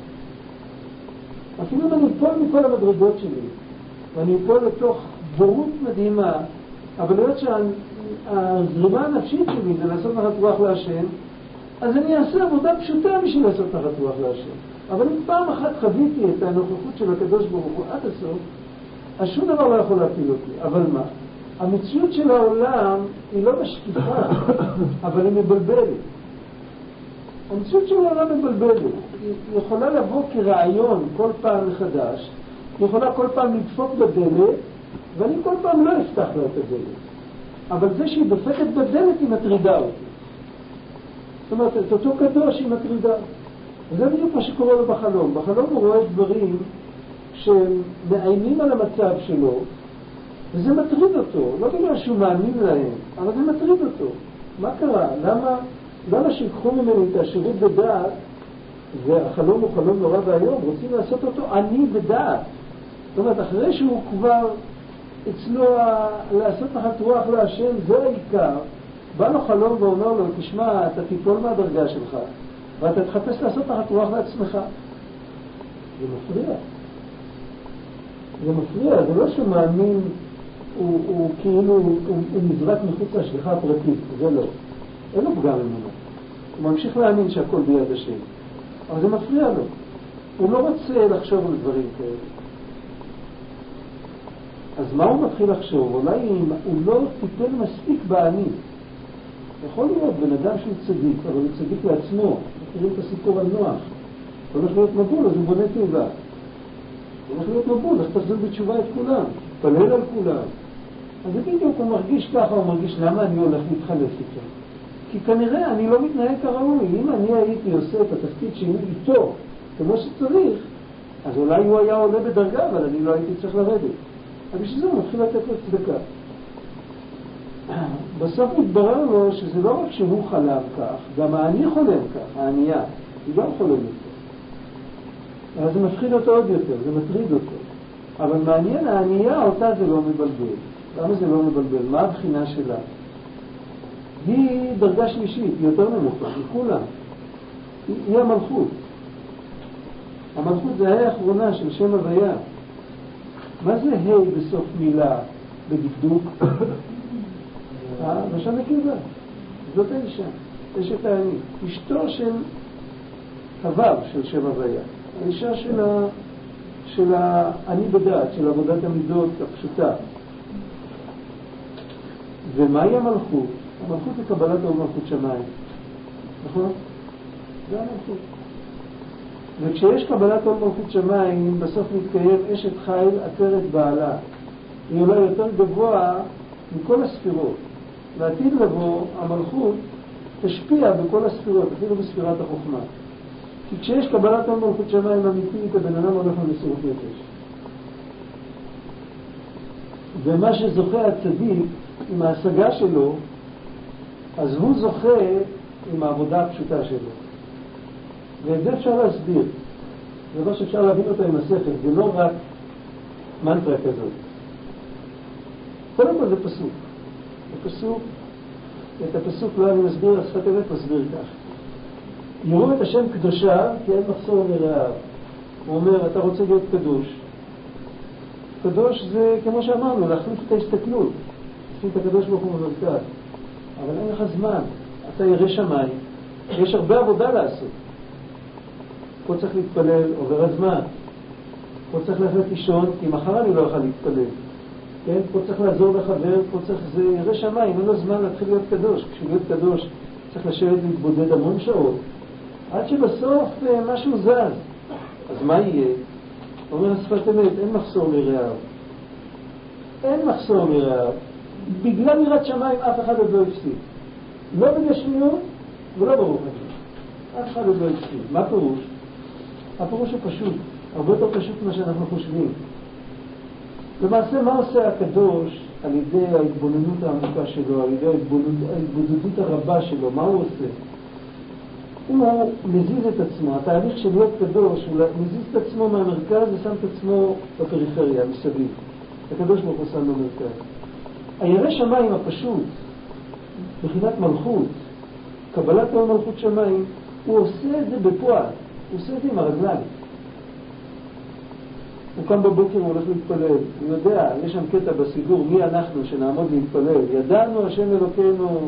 אפילו אם אני אפול מכל המדרגות שלי, ואני אפול לתוך בורות מדהימה, אבל להיות שהזרימה הנפשית שלי זה לעשות תחת רוח להשם, אז אני אעשה עבודה פשוטה בשביל לעשות תחת רוח להשם. אבל אם פעם אחת חוויתי את הנוכחות של הקדוש ברוך הוא עד הסוף, אז שום דבר לא יכול להפיל אותי. אבל מה? המציאות של העולם היא לא משקיפה, אבל היא מבלבלת. המציאות של העולם מבלבלת. היא יכולה לבוא כרעיון כל פעם מחדש, היא יכולה כל פעם לדפוק בדלת, ואני כל פעם לא אפתח לה את הדלת. אבל זה שהיא דופקת בדלת היא מטרידה אותי. זאת אומרת, את אותו קדוש היא מטרידה. וזה בדיוק מה שקורה לו בחלום. בחלום הוא רואה דברים שמאיימים על המצב שלו, וזה מטריד אותו. לא בגלל שהוא מאמין להם, אבל זה מטריד אותו. מה קרה? למה שיקחו ממני את השירות בדעת, והחלום הוא חלום נורא והיום, רוצים לעשות אותו אני בדעת. זאת אומרת, אחרי שהוא כבר אצלו לעשות תחת רוח להשם, זה העיקר. בא לו חלום ואומר לו, תשמע, אתה תיפול מהדרגה שלך, ואתה תחפש לעשות תחת רוח לעצמך. זה מפריע. זה מפריע, זה לא שהוא מאמין, הוא כאילו, הוא נזרק מחוץ להשגחה הפרטית, זה לא. אין לו פגם ממנו. הוא ממשיך להאמין שהכל ביד השם. אבל זה מפריע לו. הוא לא רוצה לחשוב על דברים כאלה. אז מה הוא מתחיל לחשוב? אולי אם הוא לא טיפל מספיק באני. יכול להיות בן אדם שהוא צדיק, אבל הוא צדיק לעצמו. מכירים את הסיפור על נוח. הוא הולך להיות מבול, אז הוא בונה תיבה. הוא הולך להיות מבול, אז תחזיר בתשובה את כולם. תפלל על כולם. אז זה בדיוק, הוא מרגיש ככה, הוא מרגיש למה אני הולך להתחלף איתו. כי כנראה אני לא מתנהג כראוי. אם אני הייתי עושה את התפקיד שלי איתו כמו שצריך, אז אולי הוא היה עולה בדרגה, אבל אני לא הייתי צריך לרדת. אבל בשביל זה הוא מתחיל לתת לו צדקה. בסוף מתברר לו שזה לא רק שהוא חלם כך, גם העני חולם כך, הענייה, היא גם חולמת כך. אז זה מפחיד אותו עוד יותר, זה מטריד אותו. אבל מעניין, הענייה אותה זה לא מבלבל. למה זה לא מבלבל? מה הבחינה שלה? היא דרגה שלישית, היא יותר נמוכה, היא כולה. היא המלכות. המלכות זה האחרונה של שם הוויה. מה זה ה' בסוף מילה בדקדוק? ראשה נקבה. זאת האישה. אשת העני. אשתו של הוו של שם הוויה. האישה של העני בדעת, של עבודת המידות הפשוטה. ומהי המלכות? המלכות היא קבלת או מלכות שמיים. נכון? זה המלכות. וכשיש קבלת או מלכות שמיים, בסוף מתקיים אשת חיל עטרת בעלה. היא עולה יותר גבוה מכל הספירות. לעתיד לבוא, המלכות תשפיע בכל הספירות, אפילו בספירת החוכמה. כי כשיש קבלת או מלכות שמיים אמיתית, הבן אדם הולך למסירות נפש. ומה שזוכה הצדיק עם ההשגה שלו, אז הוא זוכה עם העבודה הפשוטה שלו. ואת זה אפשר להסביר. זה דבר שאפשר להבין אותה עם השכל, זה לא רק מנטרה כזאת. קודם כל זה פסוק. הפסוק, את הפסוק לא אני מסביר, השפת אמת מסביר כך. יראו את השם קדושה, כי אין מחסור מרעיו. הוא אומר, אתה רוצה להיות קדוש. קדוש זה, כמו שאמרנו, להחליף את ההסתכלות. להחליף את הקדוש ברוך הוא במרכז. אבל אין לך זמן. אתה ירא שמיים. יש הרבה עבודה לעשות. פה צריך להתפלל, עובר הזמן. פה צריך ללכת לישון, כי מחר אני לא יכול להתפלל. כן? פה צריך לעזור לחבר, פה צריך, זה ירא שמיים, אין לו זמן להתחיל להיות קדוש. כשהוא להיות קדוש צריך לשבת להתבודד המון שעות. עד שבסוף משהו זז. אז מה יהיה? אומר השפת אמת, אין מחסור מרעיו. אין מחסור מרעיו. בגלל יראת שמיים אף אחד עוד לא הפסיד. לא בגשמיות ולא ברוך השם. אף אחד עוד לא הפסיד. מה פירוש? הפירוש הוא פשוט. הרבה יותר פשוט ממה שאנחנו חושבים. למעשה מה עושה הקדוש על ידי ההתבוננות העמוקה שלו, על ידי ההתבודדות הרבה שלו? מה הוא עושה? הוא מזיז את עצמו. התהליך של להיות קדוש, הוא מזיז את עצמו מהמרכז ושם את עצמו בפריפריה, מסביב. הקדוש ברוך הוא שם במרכז. הירא שמיים הפשוט, בחינת מלכות, קבלת מלכות שמיים, הוא עושה את זה בפועל. הוא עושה את זה עם הרגליים. הוא קם בבוקר, הוא הולך להתפלל. הוא יודע, יש שם קטע בסידור, מי אנחנו שנעמוד להתפלל. ידענו השם אלוקינו,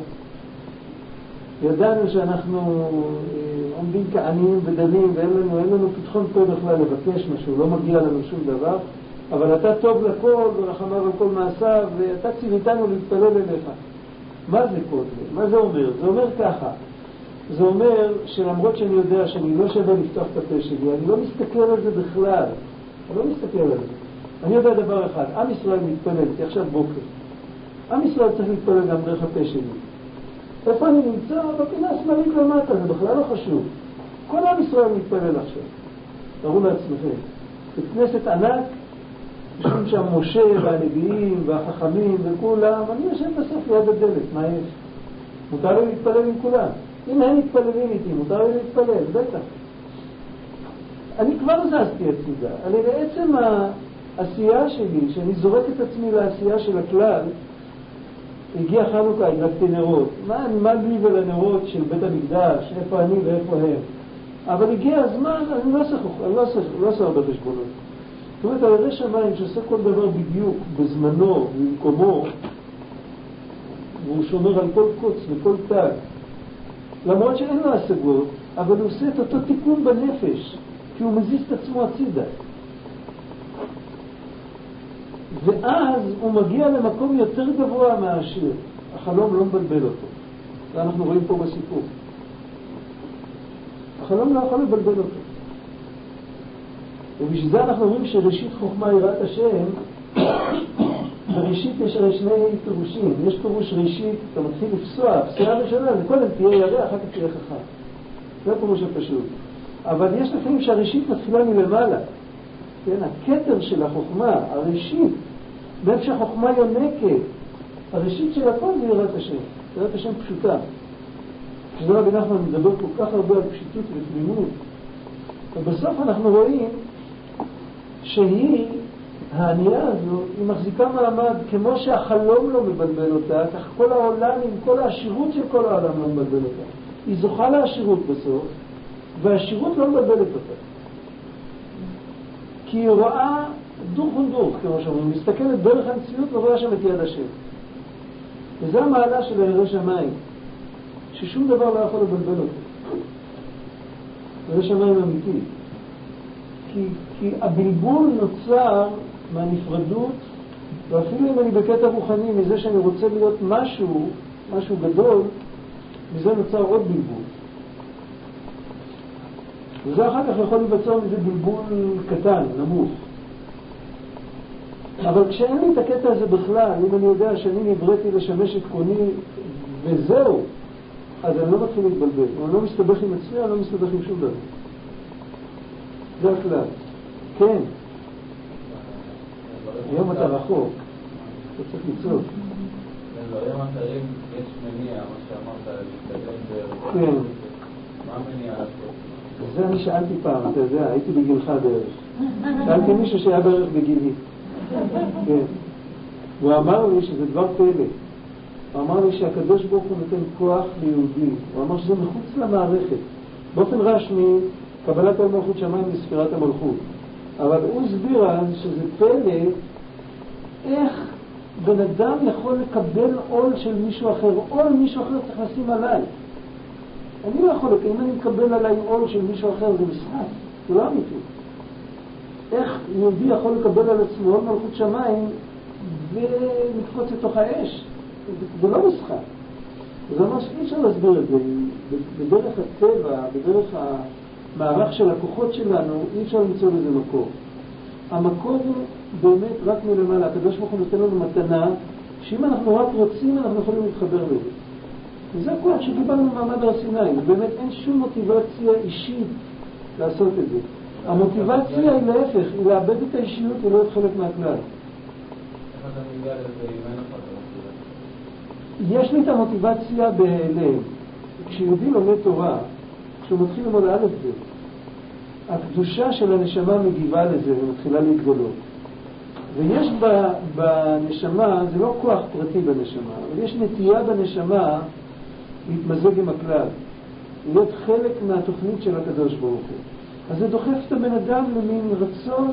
ידענו שאנחנו עומדים כעניים ודנים, ואין לנו פתחון פה בכלל לבקש משהו, לא מגיע לנו שום דבר. אבל אתה טוב לכל ורחמיו על כל מעשיו, ואתה ציוויתנו להתפלל אליך. מה זה כל זה? מה זה אומר? זה אומר ככה. זה אומר שלמרות שאני יודע שאני לא שווה לפתוח את הפה שלי, אני לא מסתכל על זה בכלל. אני לא מסתכל על זה. אני יודע דבר אחד, עם ישראל מתפלל, כי עכשיו בוקר. עם ישראל צריך להתפלל גם דרך הפה שלי. איפה אני נמצא? בפינה השמאלית למטה, זה בכלל לא חשוב. כל עם ישראל מתפלל עכשיו. תראו לעצמכם. בכנסת ענק, יושבים שם משה והנביאים והחכמים וכולם, אני יושב בסוף ליד הדלת, מה יש? מותר לי להתפלל עם כולם. אם הם מתפללים איתי, מותר לי להתפלל, בטח. אני כבר זזתי הצידה. אני בעצם העשייה שלי, שאני זורק את עצמי לעשייה של הכלל, הגיע חנוכה, הדלקתי נרות. מה לי ולנרות של בית המקדש, איפה אני ואיפה הם? אבל הגיע הזמן, אני לא עושה הרבה חשבונות. זאת אומרת, הירא שמיים שעושה כל דבר בדיוק, בזמנו, במקומו, והוא שומר על כל קוץ וכל תג, למרות שאין לו השגות, אבל הוא עושה את אותו תיקון בנפש, כי הוא מזיז את עצמו הצידה. ואז הוא מגיע למקום יותר גבוה מהעשיר. החלום לא מבלבל אותו. זה אנחנו רואים פה בסיפור. החלום לא יכול לבלבל אותו. ובשביל זה אנחנו אומרים שראשית חוכמה יראת השם, בראשית יש הרי שני פירושים. יש פירוש ראשית, אתה מתחיל לפסוע, הפסיעה ראשונה, זה קודם תהיה ירא, אחר כך תהיה חכם. זה הפירוש הפשוט. אבל יש לפעמים שהראשית מתחילה מלמעלה. כן, הכתר של החוכמה, הראשית, בין שהחוכמה יונקת, הראשית של הכל זה יראת השם. יראת השם פשוטה. כשזה רבי נחמן מדבר כל כך הרבה על פשיטות ותמימות, ובסוף אנחנו רואים שהיא, הענייה הזאת, היא מחזיקה מעמד כמו שהחלום לא מבלבל אותה, כך כל העולם עם כל העשירות של כל העולם לא מבלבל אותה. היא זוכה לעשירות בסוף, והעשירות לא מבלבלת אותה. כי היא רואה דוך ודוך, כמו שאומרים, מסתכלת דרך המציאות ורואה שם את יד השם. וזו המעלה של הירא שמיים, ששום דבר לא יכול לבלבל אותו. ירא שמיים אמיתי. כי הבלבול נוצר מהנפרדות, ואפילו אם אני בקטע רוחני, מזה שאני רוצה להיות משהו גדול, מזה נוצר עוד בלבול. וזה אחר כך יכול להיווצר מזה בלבול קטן, נמוך. אבל כשאין לי את הקטע הזה בכלל, אם אני יודע שאני נבראתי לשמש את קוני וזהו, אז אני לא מתחיל להתבלבל. אני לא מסתבך עם עצמי, אני לא מסתבך עם שום דבר. זה הכלל. כן. היום אתה רחוק. אתה צריך לצעוק. בדברים אחרים יש מניע, מה שאמרת, להתקדם כן. מה המניע לעשות? זה אני שאלתי פעם, אתה יודע, הייתי בגילך בערך. שאלתי מישהו שהיה בערך בגילי. כן. הוא אמר לי שזה דבר פלא. הוא אמר לי שהקדוש ברוך הוא נותן כוח ליהודי. הוא אמר שזה מחוץ למערכת. באופן רשמי, קבלת עול מלכות שמיים לספירת המלכות. אבל הוא הסביר שזה פלא איך בן אדם יכול לקבל עול של מישהו אחר. עול מישהו אחר צריך לשים עליי. אני לא יכול, אם אני מקבל עליי עול של מישהו אחר, זה משחק, זה לא אמיתי. איך יהודי יכול לקבל על עצמו עול מלכות שמיים ולקפוץ לתוך האש? זה לא משחק. זה ממש אי אפשר להסביר את זה. בדרך הטבע, בדרך המערך של הכוחות שלנו, אי אפשר למצוא לזה מקור. המקור הוא באמת רק מלמעלה. הקדוש ברוך הוא נותן לנו מתנה, שאם אנחנו רק רוצים, אנחנו יכולים להתחבר לזה. וזה הכוח שקיבלנו במעמד הר סיני. ובאמת אין שום מוטיבציה אישית לעשות את זה. המוטיבציה היא להפך, היא לאבד את האישיות ולא את חלק מהכלל. איך אתה מגיע לזה אם אין לך את המוטיבציה? יש לי את המוטיבציה בהיעלם. כשיהודי לומד תורה, כשהוא מתחיל ללמוד א' ב', הקדושה של הנשמה מגיבה לזה ומתחילה להתגלות. ויש בנשמה, זה לא כוח פרטי בנשמה, אבל יש נטייה בנשמה להתמזג עם הכלל, להיות חלק מהתוכנית של הקדוש ברוך הוא. אז זה דוחף את הבן אדם למין רצון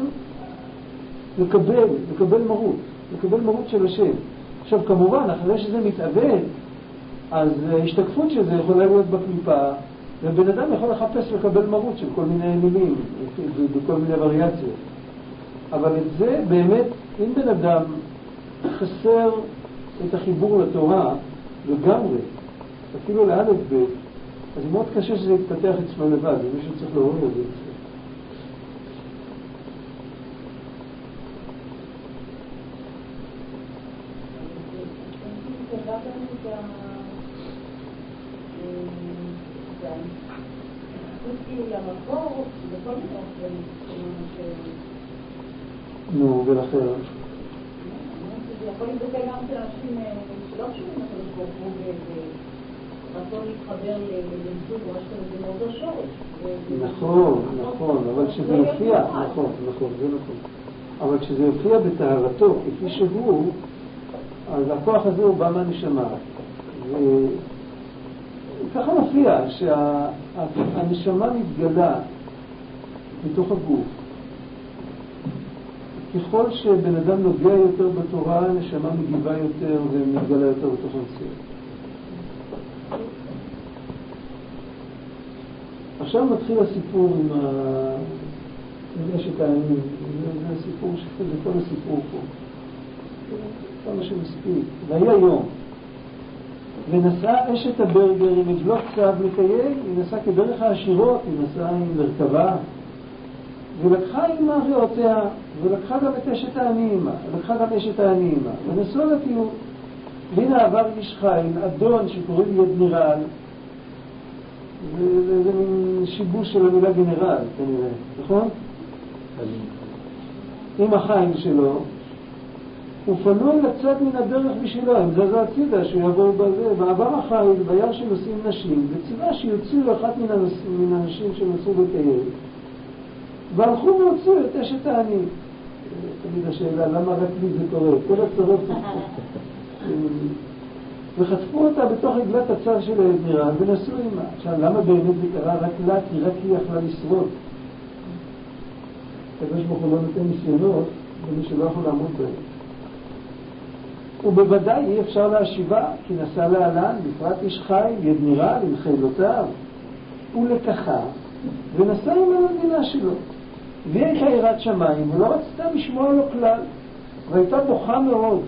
לקבל מרות של השם. עכשיו כמובן, אחרי שזה מתאבד, אז ההשתקפות של זה יכולה להיות בקליפה, ובן אדם יכול לחפש לקבל מרות של כל מיני מילים, בכל מיני וריאציות. אבל את זה באמת, אם בן אדם חסר את החיבור לתורה לגמרי, אפילו לאלף בית, אז מאוד קשה שזה יתפתח אצלו לבד, ומישהו צריך להוריד את זה. נו, ולכן? זה יכול להתבטא גם של אנשים שלא קשורים לקדוש ברוך הוא ורצון להתחבר לזוג או משהו כזה מאותו שורש. נכון, אבל כשזה יופיע, נכון, זה נכון. אבל כשזה יופיע בטהרתו, כפי שהוא, אז הכוח הזה הוא בא מהנשמה. ככה מופיע שהנשמה מתגלה בתוך הגוף. ככל שבן אדם נוגע יותר בתורה, הנשמה מגיבה יותר ומתגלה יותר בתוך המציאות. עכשיו מתחיל הסיפור עם אשת העמים. זה הסיפור, זה כל הסיפור פה. כמה שמספיק. והיה יום. ונסעה אשת הברגר עם אגלות צב לטייל, היא נסעה כדרך העשירות, היא נסעה עם מרכבה, ולקחה עם ריאותיה, ולקחה גם את אשת העמים, ונסעו לטיול. והנה עבר איש חיל, אדון שקוראים יד נירל, זה מין שיבוש של המילה גנרל, כנראה, נכון? עם החיים שלו, ופנו לצד מן הדרך בשבילו, הם זזו הצידה שהוא יעבור בזה, ועבר החיל, ביער שנוסעים נשים, וציווה שיוצאו לאחת מן הנשים שנסעו לטייל, והלכו והוציאו את אשת העמים. תמיד השאלה, למה רק לי זה קורה? כל הצרות וחטפו אותה בתוך עגלת הצר של העדנירה ונסעו עימה. עכשיו, למה באמת זה קרה רק לה? כי רק היא יכלה לשרוד. הקדוש ברוך הוא לא נותן ניסיונות למי שלא יכול לעמוד בהם. ובוודאי אי אפשר להשיבה, כי נסע להלן, בפרט איש חי, יד נירל עם חילותיו, ולקחה, ונסע עם המדינה שלו. והיא הייתה יראת שמיים, ולא רצתה לשמוע לו כלל, והייתה בוכה מאוד.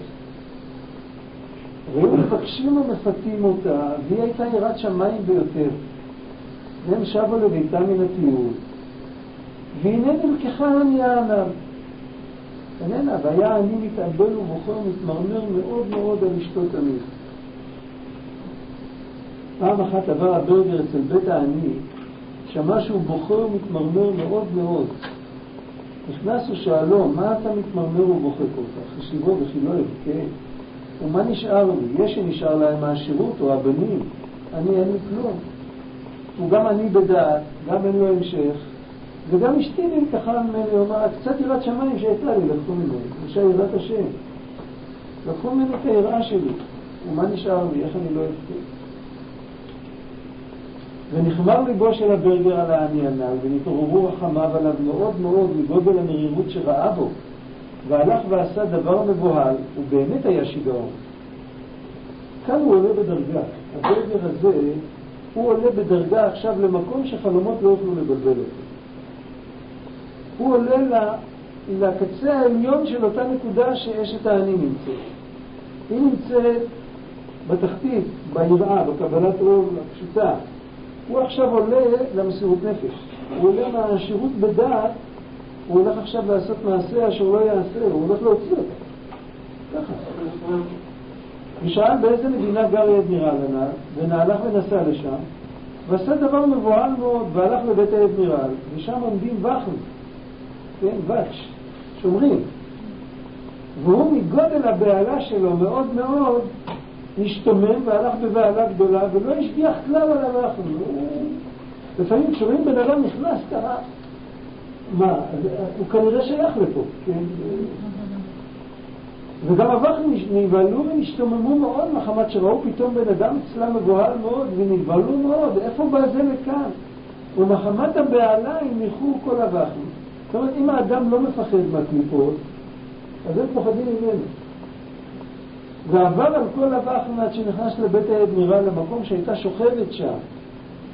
והיו מבקשים ומפתים אותה, והיא הייתה יראת שמיים ביותר. והם שבו לביתה מן הטיול. והנה נלקחה עניה עניו. איננה, והיה אני מתאבל ובוחר מתמרמר מאוד מאוד על אשתו תמיד. פעם אחת עבר הברגר אצל בית העני, שמע שהוא בוחר ומתמרמר מאוד מאוד. נכנס ושאלו, מה אתה מתמרמר ובוחר כל כך? חשיבו וכי לא יבכה. ומה נשאר לי? יש שנשאר להם העשירות או הבנים. אני אין לי כלום. הוא גם אני בדעת, גם אין לו המשך. וגם אשתי נלקחה ממני, הוא אמר, קצת יראת שמיים שהייתה לי, לקחו ממני. נשאר יראת השם. לקחו ממני את היראה שלי. ומה נשאר לי? איך אני לא אבכה? ונחמר ליבו של הברגר על העני הנ"ל, ונתעוררו רחמיו עליו מאוד מאוד מגודל המרירות שראה בו, והלך ועשה דבר מבוהל, ובאמת היה שיגעון. כאן הוא עולה בדרגה. הברגר הזה, הוא עולה בדרגה עכשיו למקום שחלומות לא יוכלו לבלבל אותו. הוא עולה לקצה העליון של אותה נקודה שאשת העני נמצאת. היא נמצאת בתחתית, ביראה, בקבלת רוב הפשוטה. הוא עכשיו עולה למסירות נפש. הוא עולה מהשירות בדעת, הוא הולך עכשיו לעשות מעשה אשר לא יעשה, הוא הולך להוציא אותה. ככה. ושאל באיזה מדינה גר יד נירל הנ"ל, ונהלך ונסע לשם, ועשה דבר מבוהל מאוד, והלך לבית יד נירל, ושם עומדים וחם, כן, וקש, שומרים. והוא מגודל הבעלה שלו מאוד מאוד, נשתומם והלך בבעלה גדולה, ולא השגיח כלל על הווחם. לפעמים כשרואים בן אדם נכנס ככה, מה? הוא כנראה שייך לפה, כן? וגם הווחם נבהלו ונשתוממו מאוד מחמת שראו פתאום בן אדם אצלה מבוהל מאוד, ונבהלו מאוד, איפה בא זה לכאן? ומחמת הבעלה הניחו כל הווחם. זאת אומרת, אם האדם לא מפחד מהקליפות, אז הם פוחדים ממנו. ועבר על כל הווחם עד שנכנס לבית היד נירל, למקום שהייתה שוכבת שם.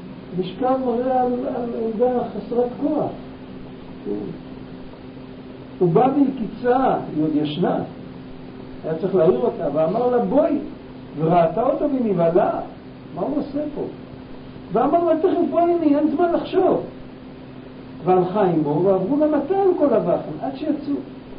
משכב מראה על עדה חסרת כוח. הוא בא בלקיצה, היא עוד ישנה, היה צריך להעיר אותה, ואמר לה בואי, וראתה אותו ונבהלה, מה הוא עושה פה? ואמר לה תכף בואי, אין זמן לחשוב. והלכה עמו, ועברו גם מתי על כל הבחן, עד שיצאו.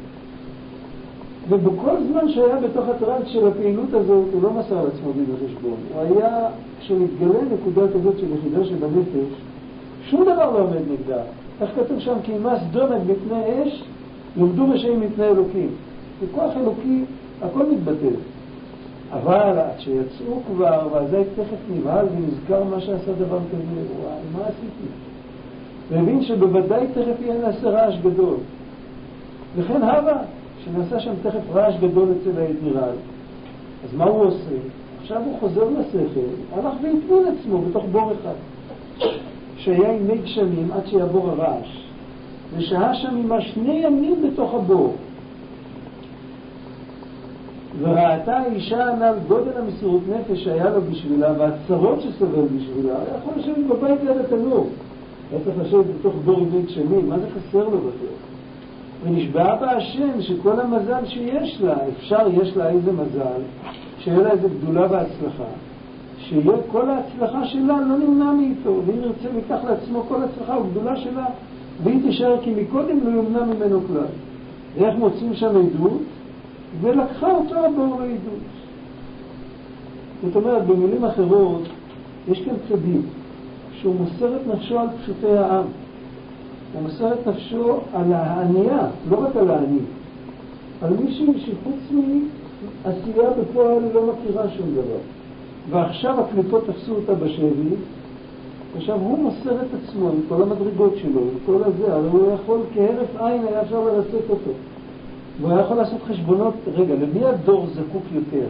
ובכל זמן שהיה בתוך הטרנס של הפעילות הזאת, הוא לא מסר לעצמו דין וחשבון. הוא היה, כשמתגלה נקודה כזאת של יחידה שבנפש, שום דבר לא עומד נגדה. איך כתוב שם? כי אם סדומת בפני אש, יומדו רשעים מפני אלוקים. בכוח אלוקי, הכל מתבטל. אבל כשיצאו כבר, והזי תכף נבהל ונזכר מה שעשה דבר כזה, וואי, מה עשיתי? והבין שבוודאי תכף יהיה נעשה רעש גדול. וכן הווה, שנעשה שם תכף רעש גדול אצל האדמירל. אז מה הוא עושה? עכשיו הוא חוזר לשכל, הלך והטמין עצמו בתוך בור אחד. שהיה ימי גשמים עד שיעבור הרעש. ושהה שם עמה 2 ימים בתוך הבור. וראתה האישה הנ"ל גודל המסירות נפש שהיה לו בשבילה, והצרות שסובל בשבילה, היה יכול לשבת בבית ליד התנור. היה צריך לשבת בתוך בור ימי גשמים, מה זה חסר לו בכלל? ונשבעה בה השם שכל המזל שיש לה, אפשר יש לה איזה מזל, שיהיה לה איזה גדולה והצלחה, שיהיה כל ההצלחה שלה לא נמנע מאיתו, ואם ירצה לקח לעצמו כל הצלחה וגדולה שלה, והיא תשאר כי מקודם לא ימנע ממנו כלל. ואיך מוצאים שם עדות? ולקחה אותו הבור לעדות. זאת אומרת, במילים אחרות, יש כאן צדיק, שהוא מוסר את נפשו על פשוטי העם. הוא מוסר את נפשו על הענייה, לא רק על העני, על מישהו שחוץ מעשייה בפועל לא מכירה שום דבר. ועכשיו הקליפות תפסו אותה בשבי, עכשיו הוא מוסר את עצמו עם כל המדרגות שלו, עם כל הזה, אבל הוא יכול כהרף עין היה אפשר לרצק אותו. והוא היה יכול לעשות חשבונות, רגע, למי הדור זקוק יותר?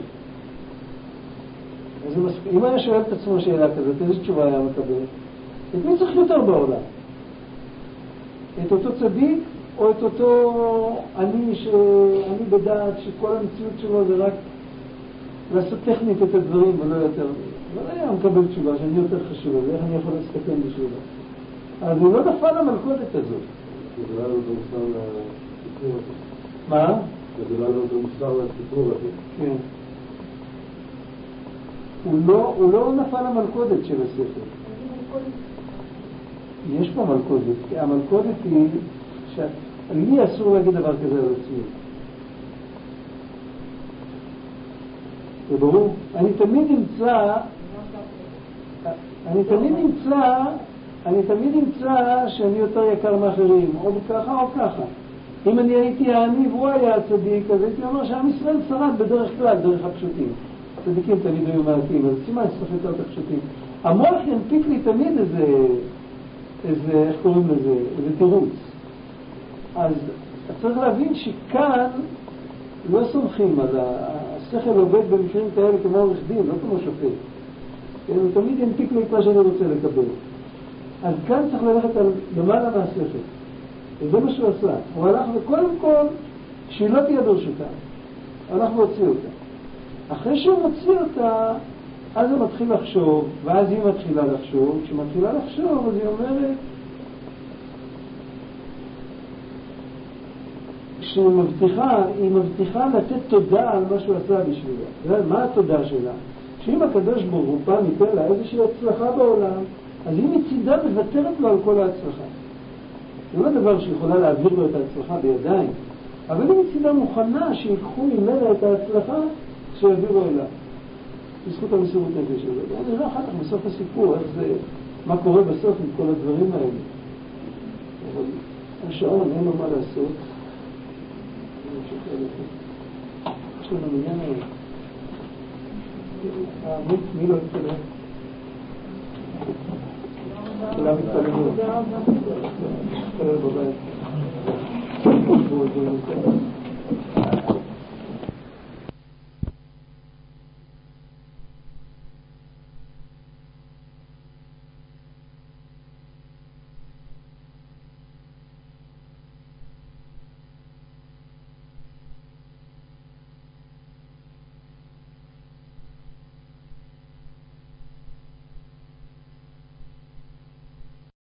אם היה שואל את עצמו שאלה כזאת, איזו תשובה היה מקבל? את מי צריך יותר בעולם? את אותו צדיק או את אותו אני בדעת שכל המציאות שלו זה רק לעשות טכנית את הדברים ולא יותר? לא היה מקבל תשובה שאני יותר חשוב, ואיך אני יכול להסתכן בשבילה? אז הוא לא נפל למלכודת הזאת. זה לא מוסר לסיפור הזה. מה? זה לא מוסר לסיפור הזה. כן. הוא לא נפל למלכודת של הספר. יש פה מלכודת. המלכודת היא לי אסור להגיד דבר כזה על עצמי. זה ברור. אני תמיד אמצא שאני יותר יקר מאחרים, או ככה או ככה. אם אני הייתי העני והוא היה הצדיק, אז הייתי אומר שעם ישראל שרד בדרך כלל, דרך הפשוטים. צדיקים תמיד היו מעטים, אז סימן שצריך את הפשוטים. המוח ינפיק לי תמיד איזה, איך קוראים לזה, איזה תירוץ. אז צריך להבין שכאן לא סומכים, אז השכל עובד במקרים כאלה כמו עורך דין, לא כמו שופט. הוא תמיד ינפיק לי את מה שאני רוצה לקבל. אז כאן צריך ללכת על למעלה מהשכל. וזה מה שהוא עשה. הוא הלך וקודם כל, שהיא לא תהיה ברשותה. הלך והוציא אותה. אחרי שהוא מוציא אותה, אז הוא מתחיל לחשוב, ואז היא מתחילה לחשוב. כשהיא מתחילה לחשוב, אז היא אומרת, היא מבטיחה לתת תודה על מה שהוא עשה בשבילה. מה התודה שלה? שאם הקדוש ברוך הוא פעם ייתן לה איזושהי הצלחה בעולם, אז היא מצידה מוותרת לו על כל ההצלחה. זה לא דבר שיכולה להעביר לו את ההצלחה בידיים, אבל היא מצידה מוכנה שיקחו ממנה את ההצלחה שיעבירו אליו. בזכות המסירות נפש שלו. אני נראה אחר כך בסוף הסיפור, איך זה, מה קורה בסוף עם כל הדברים האלה. אבל השעון, אין לו מה לעשות. יש לנו עניין היום. מי לא יתקדם? כולם יתקדמו. תודה רבה. תודה רבה.